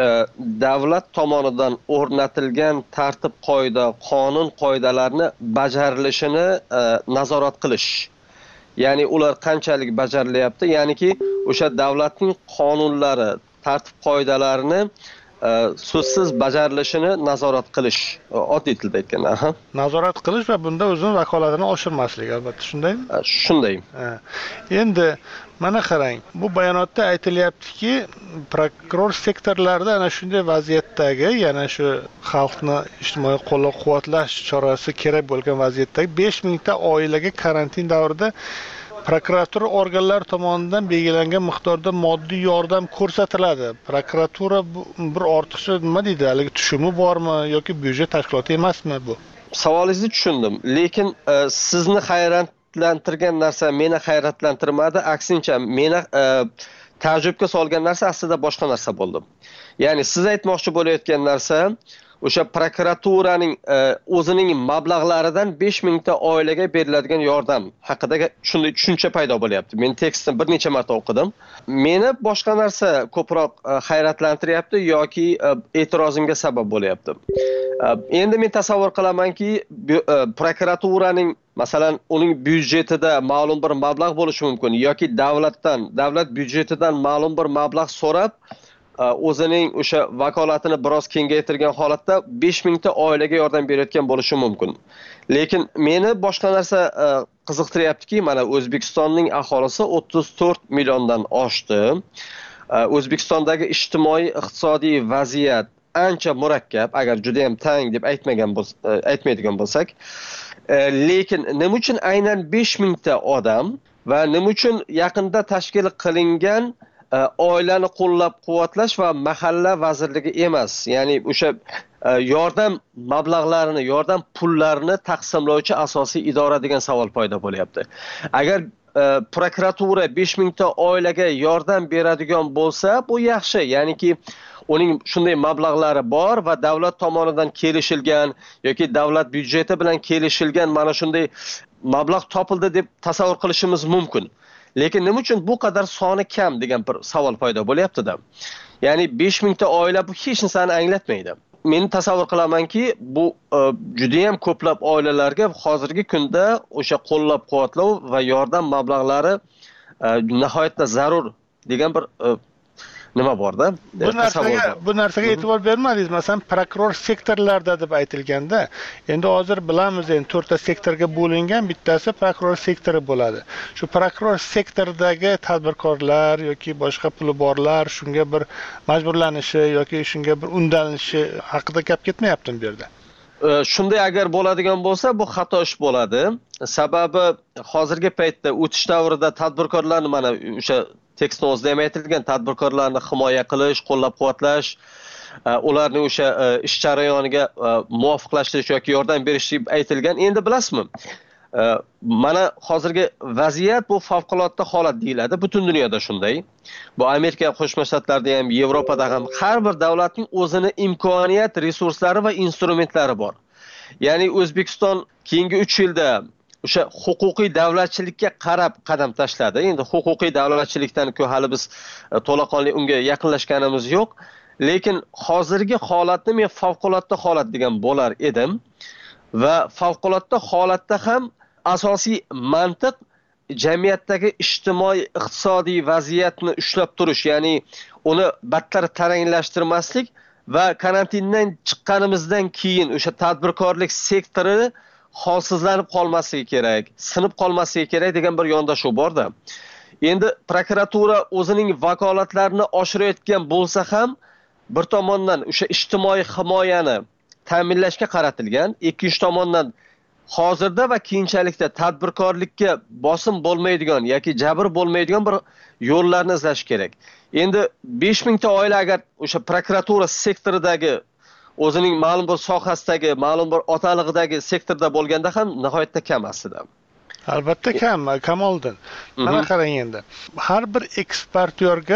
davlat tomonidan o'rnatilgan tartib qoida, qonun qoidalarni bajarilishini nazorat qilish. Ya'ni ular qanchalik bajarilyapti, ya'niki o'sha davlatning qonunlari, tartib qoidalarini so'zsiz bajarilishini nazorat qilish, oddiy tilda aytganda. Nazorat qilish va bunda o'zini vakolatini oshirmaslik, albatta, shundaymi? Shunday. Endi mana qarang, bu bayonotda aytilyaptiki, prokuror sektorlarda ana shunday vaziyatdagi, yana shu xalqni ijtimoiy qo'llab-quvvatlash chorasi kerak bo'lgan vaziyatdagi 5000 ta oilaga karantin davrida prokuratura organlari tomonidan belgilangan miqdorda moddiy yordam ko'rsatiladi. Prokuratura bir ortiqcha nima deydi, haligi tushumi bormi yoki byudjet tashkiloti emasmi bu? Savolingizni tushundim, lekin sizni hayrat hayratlantirgan narsa meni hayratlantirmadi, aksincha meni ta'jubga solgan narsa aslida boshqa narsa bo'ldi. Ya'ni siz aytmoqchi bo'layotgan narsa o'sha prokuraturaning o'zining mablag'laridan 5000 ta oilaga beriladigan yordam haqida shunday tushuncha paydo bo'lyapti. Men tekstni bir necha marta o'qidim. Meni boshqa narsa ko'proq hayratlantiryapti yoki e'tirozimga sabab bo'lyapti. Endi men tasavvur qilamanki, prokuraturaning masalan uning byudjetida ma'lum bir mablag' bo'lishi mumkin yoki davlat byudjetidan ma'lum bir mablag' so'rab o'zining o'sha vakolatini biroz kengaytirgan holatda 5000 ta oilaga yordam berayotgan bo'lishi mumkin. Lekin meni boshqa narsa qiziqtiryaptiki, mana O'zbekistonning aholisi 34 milliondan oshdi. O'zbekistondagi ijtimoiy iqtisodiy vaziyat ancha murakkab, agar juda ham tang deb aytmaydigan bo'lsak. Lekin nima uchun aynan 5000 ta odam va nima uchun yaqinda tashkil qilingan oilani qo'llab-quvvatlash va mahalla vazirligi emas, ya'ni o'sha yordam mablag'larini, yordam pullarini taqsimlovchi asosiy idora degan savol paydo bo'lyapti. Agar prokuratura 5000 ta oilaga yordam beradigan bo'lsa, bu yaxshi, ya'niki uning shunday mablag'lari bor va davlat tomonidan kelishilgan yoki davlat byudjeti bilan kelishilgan mana shunday mablag' topildi deb tasavvur qilishimiz mumkin. Lekin nima uchun bu qadar soni kam degan bir savol paydo bo'lyapti-da. Ya'ni 5000 ta oila bu hech narsani anglatmaydi. Men tasavvur qilamanki, bu juda ham ko'plab oilalarga hozirgi kunda o'sha qo'llab-quvvatlov va yordam mablag'lari nihoyatda zarur degan bir nima borda? Bu narsaga e'tibor bermadingiz. Masalan, prokuror sektorlarda deb aytilganda, endi hozir bilamiz, endi 4 ta sektorga bo'lingan, bittasi prokuror sektori bo'ladi. Shu prokuror sektoridagi tadbirkorlar yoki boshqa puli borlar shunga bir majburlanishi yoki shunga bir undanishi haqida gap ketmayaptimi bu yerda? Shunday agar bo'ladigan bo'lsa, bu xato ish bo'ladi. Sababi hozirgi paytda o'tish davrida tadbirkorlarni mana o'sha tekstning o'zida ham aytilgan tadbirkorlarni himoya qilish, qo'llab-quvvatlash, ularni o'sha ish jarayoniga muvofiqlashtirish yoki yordam berish deb aytilgan. Endi bilasizmi? Mana hozirgi vaziyat bu favqulodda holat deyiladi. Butun dunyoda shunday. Bu Amerika Qo'shma Shtatlarida ham, Yevropada ham har bir davlatning o'zini imkoniyat, resurslari va instrumentlari bor. Ya'ni O'zbekiston keyingi 3 yilda o'sha huquqiy davlatchilikka qarab qadam tashladi. Endi huquqiy davlatchilikdan-ku hali biz to'laqonli unga yaqinlashganimiz yo'q. Lekin hozirgi holatni men favqulodda holat degan bo'lar edim va favqulodda holatda ham asosiy mantiq jamiyatdagi ijtimoiy iqtisodiy vaziyatni ushlab turish, ya'ni uni battar taranglashtirmaslik va karantindan chiqqanimizdan keyin o'sha tadbirkorlik sektori holsizlanib qolmasligi kerak, sinib qolmasligi kerak degan bir yondashuv bor-da. Endi prokuratura o'zining vakolatlarini oshirayotgan bo'lsa ham bir tomondan o'sha ijtimoiy himoyani ta'minlashga qaratilgan, ikkinchi tomondan hozirda va keyinchalikda tadbirkorlikka bosim bo'lmaydigan yoki jabr bo'lmaydigan bir yo'llarni izlash kerak. Endi 5000 ta oila agar o'sha prokuratura sektoridagi o'zining ma'lum bir sohasidagi, ma'lum bir otalig'idagi sektorda bo'lganda ham nihoyatda kam aslida. Albatta kam, Kamoliddin. Mana qarang endi. Har bir eksportyorga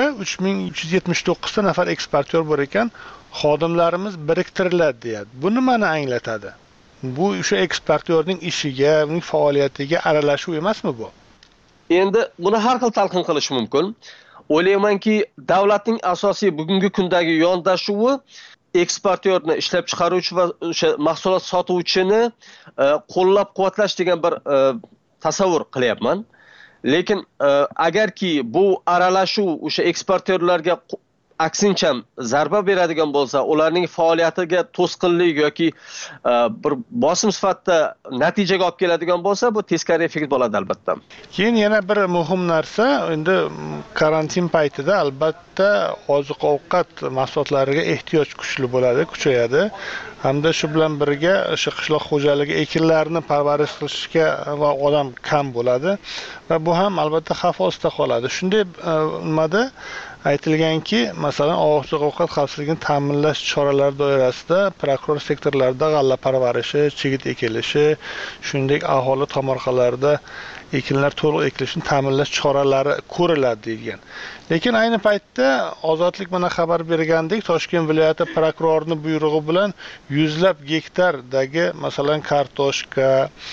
3379 ta nafar eksportyor bor ekan, xodimlarimiz biriktiriladi deyapti. Bu nimani anglatadi? Bu o'sha eksportyorning ishiga, uning faoliyatiga aralashuv emasmi bu? Endi buni har xil talqin qilish mumkin. O'ylaymanki, davlatning asosiy bugungi kundagi yondashuvi eksportyorni, ishlab chiqaruvchi va o'sha mahsulot sotuvchini qo'llab-quvvatlash degan bir tasavvur qilyapman. Lekin agarki bu aralashuv o'sha eksportyorlarga aksincha zarba beradigan bo'lsa, ularning faoliyatiga to'sqinlik yoki bir bosim sifatida natijaga olib keladigan bo'lsa, bu teskari effekt bo'ladi albatta. Keyin yana bir muhim narsa, endi karantin paytida albatta oziq-ovqat mahsulotlariga ehtiyoj kuchli bo'ladi, kuchayadi. Hamda shu bilan birga o'sha qishloq xo'jaligi ekinlarini parvarish qilishga va odam kam bo'ladi va bu ham albatta xavf ostida qoladi. Shunday nimada aytilganki, masalan, oziq-ovqat xavfsizligini ta'minlash choralari doirasida prokuror sektorlarida g'alla parvarishi, chigit ekilishi, shuningdek aholi tomorqalarida ekinlar to'liq ekilishini ta'minlash choralari ko'riladi degan. Lekin ayni paytda Ozodlik mana xabar bergandek, Toshkent viloyati prokurorining buyrug'i bilan yuzlab gektardagi masalan kartoshka,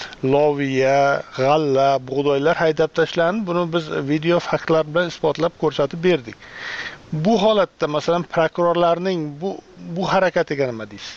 loviya, g'alla, bug'doylar haydab tashlandi. Buni biz video faktlar bilan isbotlab ko'rsatib berdik. Bu holatda masalan prokurorlarning bu harakatiga nima deysiz?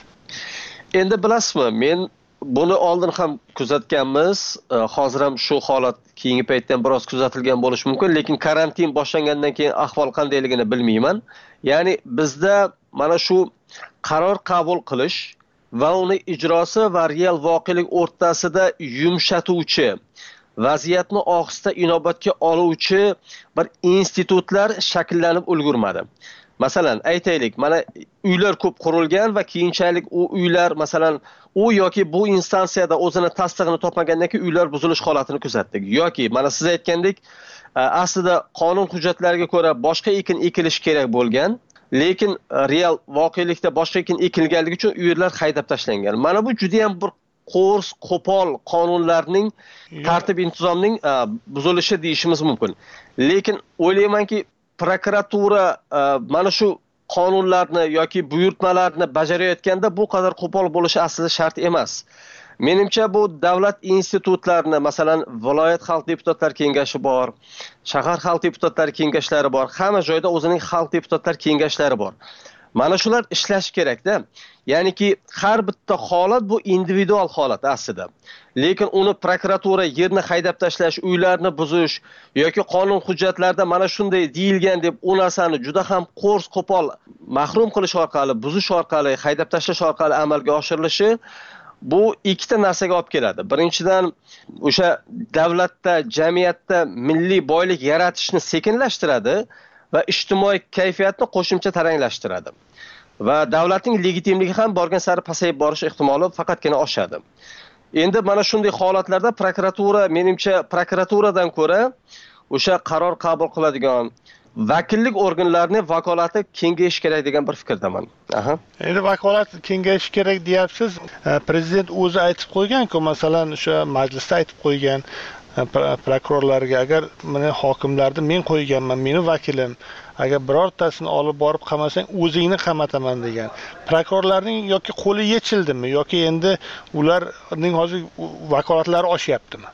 Endi bilasizmi, men buni oldin ham kuzatganmiz, hozir ham shu holat keyingi paytda ham biroz kuzatilgan bo'lishi mumkin, lekin karantin boshlangandan keyin ahvol qandayligini bilmayman. Ya'ni bizda mana shu qaror qabul qilish va uni ijrosi va real voqelik o'rtasida yumshatuvchi, vaziyatni ohista inobatga oluvchi bir institutlar shakllanib ulgurmadi. Masalan, aytaylik, mana uylar ko'p qurilgan va keyinchalik u uylar masalan u yoki bu instansiyada o'zini tasdig'ini topmagandan keyin uylar buzilish holatini kuzatdik. Yoki mana siz aytgandek, aslida qonun hujjatlariga ko'ra boshqa ekin ekilish kerak bo'lgan, lekin real voqelikda boshqa ekin ekilganligi uchun uylar haydab tashlangan. Mana bu juda ham bir qo'rs, qo'pol qonunlarning, tartib intizomning buzilishi deyishimiz mumkin. Lekin o'ylaymanki, prokuratura mana shu qonunlarni yoki buyurtmalarni bajarayotganda bu qadar qo'pol bo'lishi aslida shart emas. Menimcha bu davlat institutlarini, masalan, viloyat xalq deputatlar kengashi bor, shahar xalq deputatlar kengashlari bor, hamma joyda o'zining xalq deputatlar kengashlari bor. Mana shular ishlash kerak-da. Ya'niki har bitta holat bu individual holat aslida. Lekin uni prokuratura yerni haydab tashlash, uylarni buzish yoki qonun hujjatlarida mana shunday deyilgan deb u narsani juda ham qo'rs, qo'pol mahrum qilish orqali, buzish orqali, haydab tashlash orqali amalga oshirilishi bu ikkita narsaga olib keladi. Birinchidan, o'sha davlatda, jamiyatda milliy boylik yaratishni sekinlashtiradi va ijtimoiy kayfiyatni qo'shimcha taranglashtiradi. Va davlatning legitimligi ham borgan sari pasayib borish ehtimoli faqatgina oshadi. Endi mana shunday holatlarda prokuratura, menimcha prokuraturadan ko'ra o'sha qaror qabul qiladigan vakillik organlarining vakolati kengayishi kerak degan bir fikrdaman. Endi vakolat kengayishi kerak deyapsiz. Prezident o'zi aytib qo'ygan-ku, masalan, o'sha majlisda aytib qo'ygan prokurorlarga, agar meni hokimlarni men qo'yganman, meni vakilim, agar birortasini olib borib qamasang, o'zingni qamataman degan. Prokurorlarning yoki qo'li yechildimi yoki endi ularning hozir vakolatlari oshyaptimi?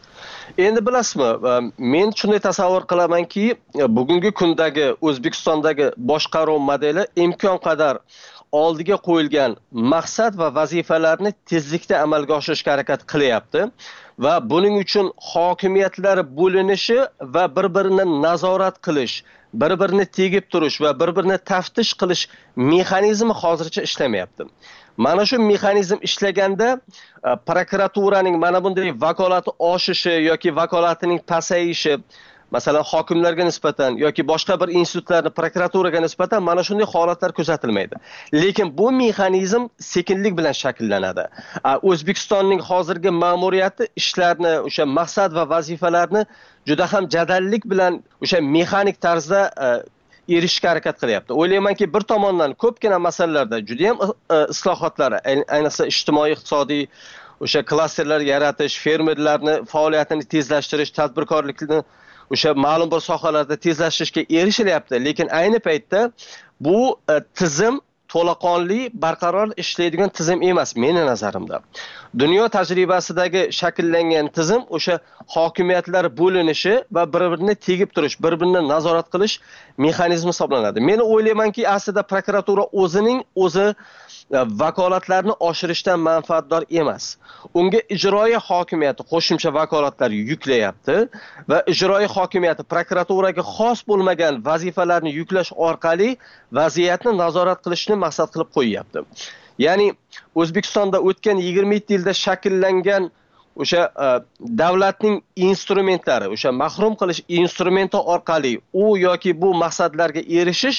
Endi bilasizmi, men shunday tasavvur qilamanki, bugungi kundagi O'zbekistondagi boshqaruv modeli imkon qadar oldiga qo'yilgan maqsad va vazifalarni tezlikda amalga oshirishga harakat qilyapti va buning uchun hokimiyatlar bo'linishi va bir-birini nazorat qilish, bir-birini tegib turish va bir-birini taftish qilish mexanizmi hozircha ishlamayapti. Mana shu mexanizm ishlaganda prokuraturaning mana bunday vakolati oshishi yoki vakolatining pasayishi, masalan, hokimlarga nisbatan yoki boshqa bir institutlarni prokuraturaga nisbatan mana shunday holatlar kuzatilmaydi. Lekin bu mexanizm sekinlik bilan shakllanadi. O'zbekistonning hozirgi ma'muriyati ishlarni, o'sha maqsad va vazifalarni juda ham jadallik bilan o'sha mexanik tarzda erishishga harakat qilyapti. O'ylaymanki, bir tomondan ko'pgina masalalarda juda ham islohotlar, ayniqsa ijtimoiy iqtisodiy o'sha klasterlar yaratish, fermerlarni faoliyatini tezlashtirish, tadbirkorlikni o'sha ma'lum bir sohalarda tezlashtirishga erishilyapti. Lekin ayni paytda bu tizim to'laqonli barqaror ishlaydigan tizim emas meni nazarimda. Dunyo tajribasidagi shakllangan tizim o'sha hokimiyatlar bo'linishi va bir-birini tegib turish, bir-birini nazorat qilish mexanizmi hisoblanadi. Men o'ylaymanki, aslida prokuratura o'zi vakolatlarni oshirishdan manfaatdor emas. Unga ijroiy hokimiyati qo'shimcha vakolatlar yuklayapti va ijroiy hokimiyati prokuraturaga xos bo'lmagan vazifalarni yuklash orqali vaziyatni nazorat qilishni maqsad qilib qo'yyapti. Ya'ni O'zbekistonda o'tgan 27 yilda shakllangan o'sha davlatning instrumentlari, o'sha mahrum qilish instrumenti orqali u yoki bu maqsadlarga erishish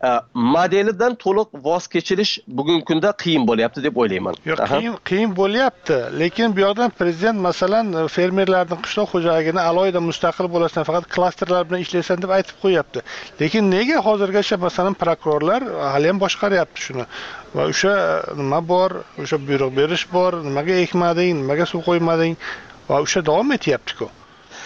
modelidan to'liq voz kechilish bugungi kunda qiyin bo'lyapti deb o'ylayman. Yo'q, qiyin bo'lyapti, lekin bu yoqdan prezident masalan fermerlarning qishloq xo'jaligini alohida mustaqil bo'lasidan faqat klasterlar bilan ishlaysan deb aytib qo'yapti. Lekin nega hozirgacha masalan prokurorlar hali ham boshqaryapti shuni? Va o'sha nima bor, o'sha buyruq berish bor, nimaga ekmading, nimaga suv qo'ymading va o'sha davom etyapti-ku.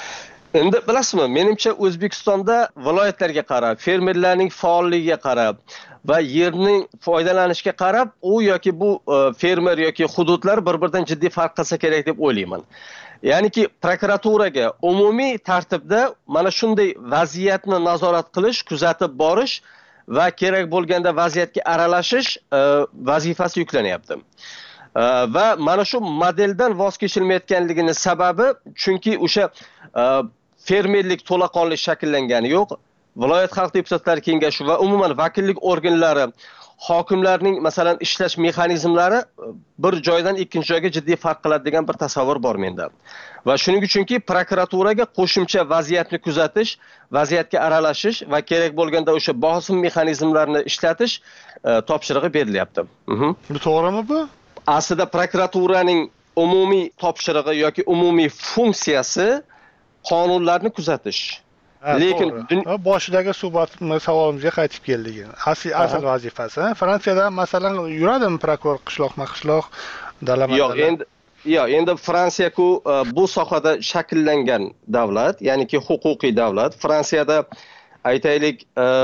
Endi bilasizmi, menimcha O'zbekistonda viloyatlarga qarab, fermerlarning faolligiga qarab va yerning foydalanishga qarab, u yoki bu fermer yoki hududlar bir-biridan jiddiy farq qilsa kerak deb o'ylayman. Ya'niki prokuraturaga umumiy tartibda mana shunday vaziyatni nazorat qilish, kuzatib borish va kerak bo'lganda vaziyatga aralashish vazifasi yuklanyapti. Va mana shu modeldan voz kechilmayotganligini sababi chunki o'sha fermerlik to'laqonli shakllangani yo'q. Viloyat xalq deputatlari kengashi va umuman vakillik organlari, hokimlarning masalan ishlash mexanizmlari bir joydan ikkinchi joyga jiddiy farq qiladi degan bir tasavvur bor menda. Va shuning uchunki prokuraturaga qo'shimcha vaziyatni kuzatish, vaziyatga aralashish va kerak bo'lganda o'sha bosim mexanizmlarini ishlatish topshirig'i berilyapti. Bu to'g'rimi bu? Aslida prokuraturaning umumiy topshirig'i yoki umumiy funksiyasi qonunlarni kuzatish. Lekin boshidagi suhbat savolimizga qaytib keldik. Asl vazifasi. Fransiyada masalan yuradimi prokuror qishloq-qishloq dalamatlarda? Yo'q, endi Fransiya-ku bu sohada shakllangan davlat, ya'niki huquqiy davlat. Fransiyada aytaylik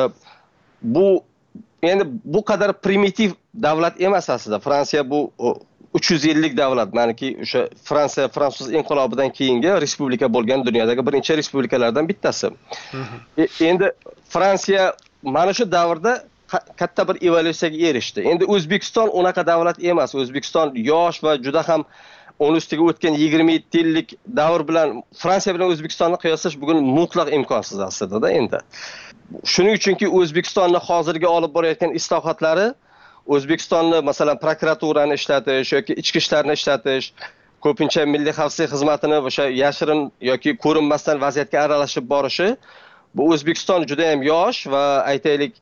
bu qadar primitiv davlat emas aslida. Fransiya bu 300 yillik davlat, ma'niki o'sha Fransiya fransuz inqilobidan keyingi respublika bo'lgan dunyodagi birinchi respublikalardan bittasi. Endi Fransiya mana shu davrda katta bir evolyutsiyaga erishdi. Endi O'zbekiston unaqa davlat emas. O'zbekiston yosh va juda ham onun ustiga o'tgan 27 yillik davr bilan Fransiya bilan O'zbekistonni qiyoslash bugun mutlaq imkonsiz aslida endi. Shuning uchunki O'zbekistonni hozirgi olib borayotgan islohotlari O'zbekistonni masalan prokuraturani ishlatish yoki ichki ishlarni ishlatish, ko'pincha milliy xavfsizlik xizmatini o'sha yashirin yoki ko'rinmasdan vaziyatga aralashib borishi, bu O'zbekiston juda ham yosh va aytaylik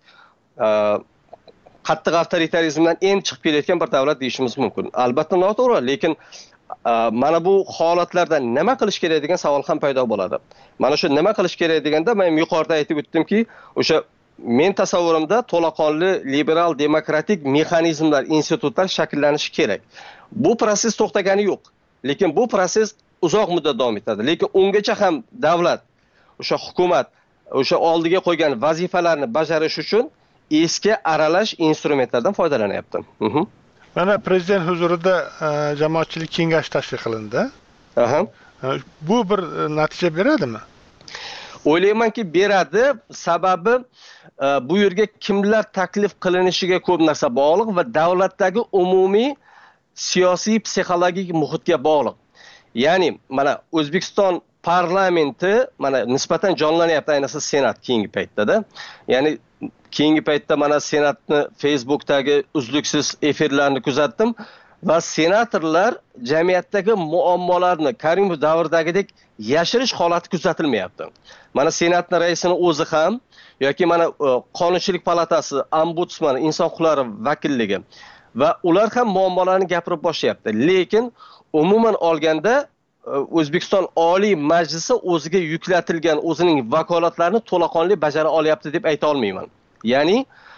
qattiq avtoritarizmdan endi chiqib kelayotgan bir davlat deyishimiz mumkin. Albatta noto'g'ri, lekin mana bu holatlarda nima qilish kerak degan savol ham paydo bo'ladi. Mana shu nima qilish kerak deganda men yuqorida aytib o'tdimki, o'sha men tasavvurimda to'laqonli liberal demokratik mexanizmlar, institutlar shakllanishi kerak. Bu proses to'xtagani yo'q, lekin bu proses uzoq muddat davom etadi. Lekin ungacha ham davlat, o'sha hukumat o'sha oldiga qo'ygan vazifalarni bajarish uchun eski aralash instrumentlardan foydalanyapti. Mana prezident huzurida jamoatchilik kengashi tashkil qilindi. Bu bir natija beradimi? O'ylaymanki beradi, sababi bu yerga kimlar taklif qilinishiga ko'p narsa bog'liq va davlatdagi umumiy siyosiy psixologik muhitga bog'liq. Ya'ni mana O'zbekiston parlamenti mana nisbatan jonlanyapti, ayniqsa senat keyingi paytda-da. Ya'ni keyingi paytda mana senatni Facebookdagi uzluksiz efirlarini kuzatdim va senatorlar jamiyatdagi muammolarni Karimov davridagidek yashirish holati kuzatilmayapti. Mana senatning raisini o'zi ham yoki mana Qonunchilik palatasi, ombudsman, inson huquqlari vakilligi va ular ham muammolarni gapirib boshlayapti. Lekin umuman olganda O'zbekiston Oliy Majlisi o'ziga yuklatilgan o'zining vakolatlarini to'laqonli bajara olyapti deb ayta olmayman. Ya'ni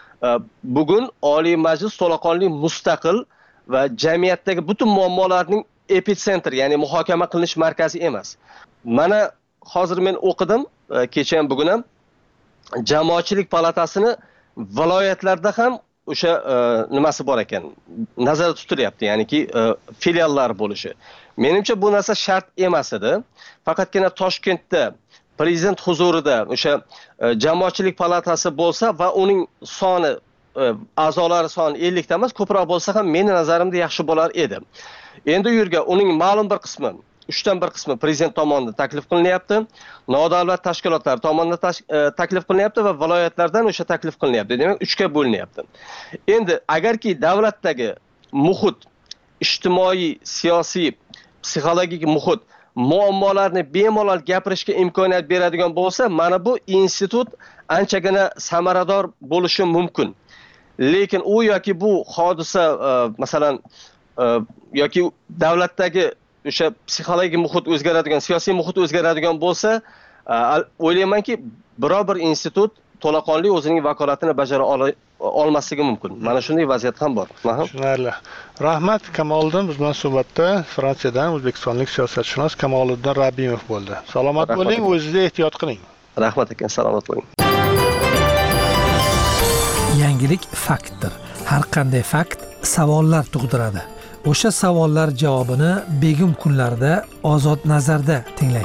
bugun Oliy Majlis to'laqonli mustaqil va jamiyatdagi butun muammolarning epitsentri, ya'ni muhokama qilinish markazi emas. Mana hozir men o'qidim, kecha ham bugun ham Jamoatchilik palatasini viloyatlarda ham o'sha nimasi bor ekan, nazarda tutilyapti, ya'niki filiallar bo'lishi. Menimcha bu narsa shart emas edi. Faqatgina Toshkentda prezident huzurida o'sha Jamoatchilik palatasi bo'lsa va uning soni a'zolari soni 50 ta emas, ko'proq bo'lsa ham meni nazarimda yaxshi bo'lar edi. Endi u yerga uning ma'lum bir qismi, 3dan 1 qismi prezident tomonidan taklif qilinyapti, nodavlat tashkilotlar tomonidan taklif qilinyapti va viloyatlardan o'sha taklif qilinyapti. Demak, 3ga bo'linyapti. Endi agarki davlatdagi muhit, ijtimoiy, siyosiy, psixologik muhit muammolarni bemalol gapirishga imkoniyat beradigan bo'lsa, mana bu institut anchagina samarador bo'lishi mumkin. Lekin u yoki bu hodisa masalan yoki davlatdagi o'sha psixologik muhit o'zgaradigan, siyosiy muhit o'zgaradigan bo'lsa, o'ylaymanki biror bir institut to'laqonli o'zining vakolatini bajara olmasligi mumkin. Mana shunday vaziyat ham bor. Tushunarli. Rahmat Kamoliddin, biz bilan suhbatda Fransiyadan o'zbekistonlik siyosatshunos Kamoliddin Rabimov bo'ldi. Salomat bo'ling, o'zingizni ehtiyot qiling. Rahmat aka, salomat bo'ling. Yangilik faktdir. Har qanday fakt savollar tug'diradi. O'sha savollar javobini begim kunlarda Ozod nazarda tinglang.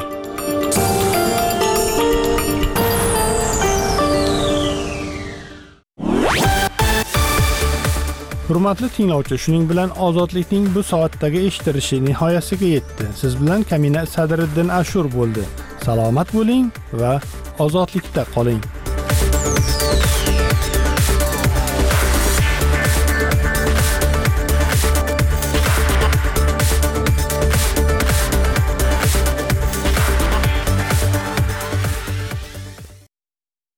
Hurmatli tinglovchi, shuning bilan ozodlikning bu soatdagi eshittirishi nihoyasiga yetdi. Siz bilan Kamina Sadriddin Ashur bo'ldi. Salomat bo'ling va ozodlikda qoling.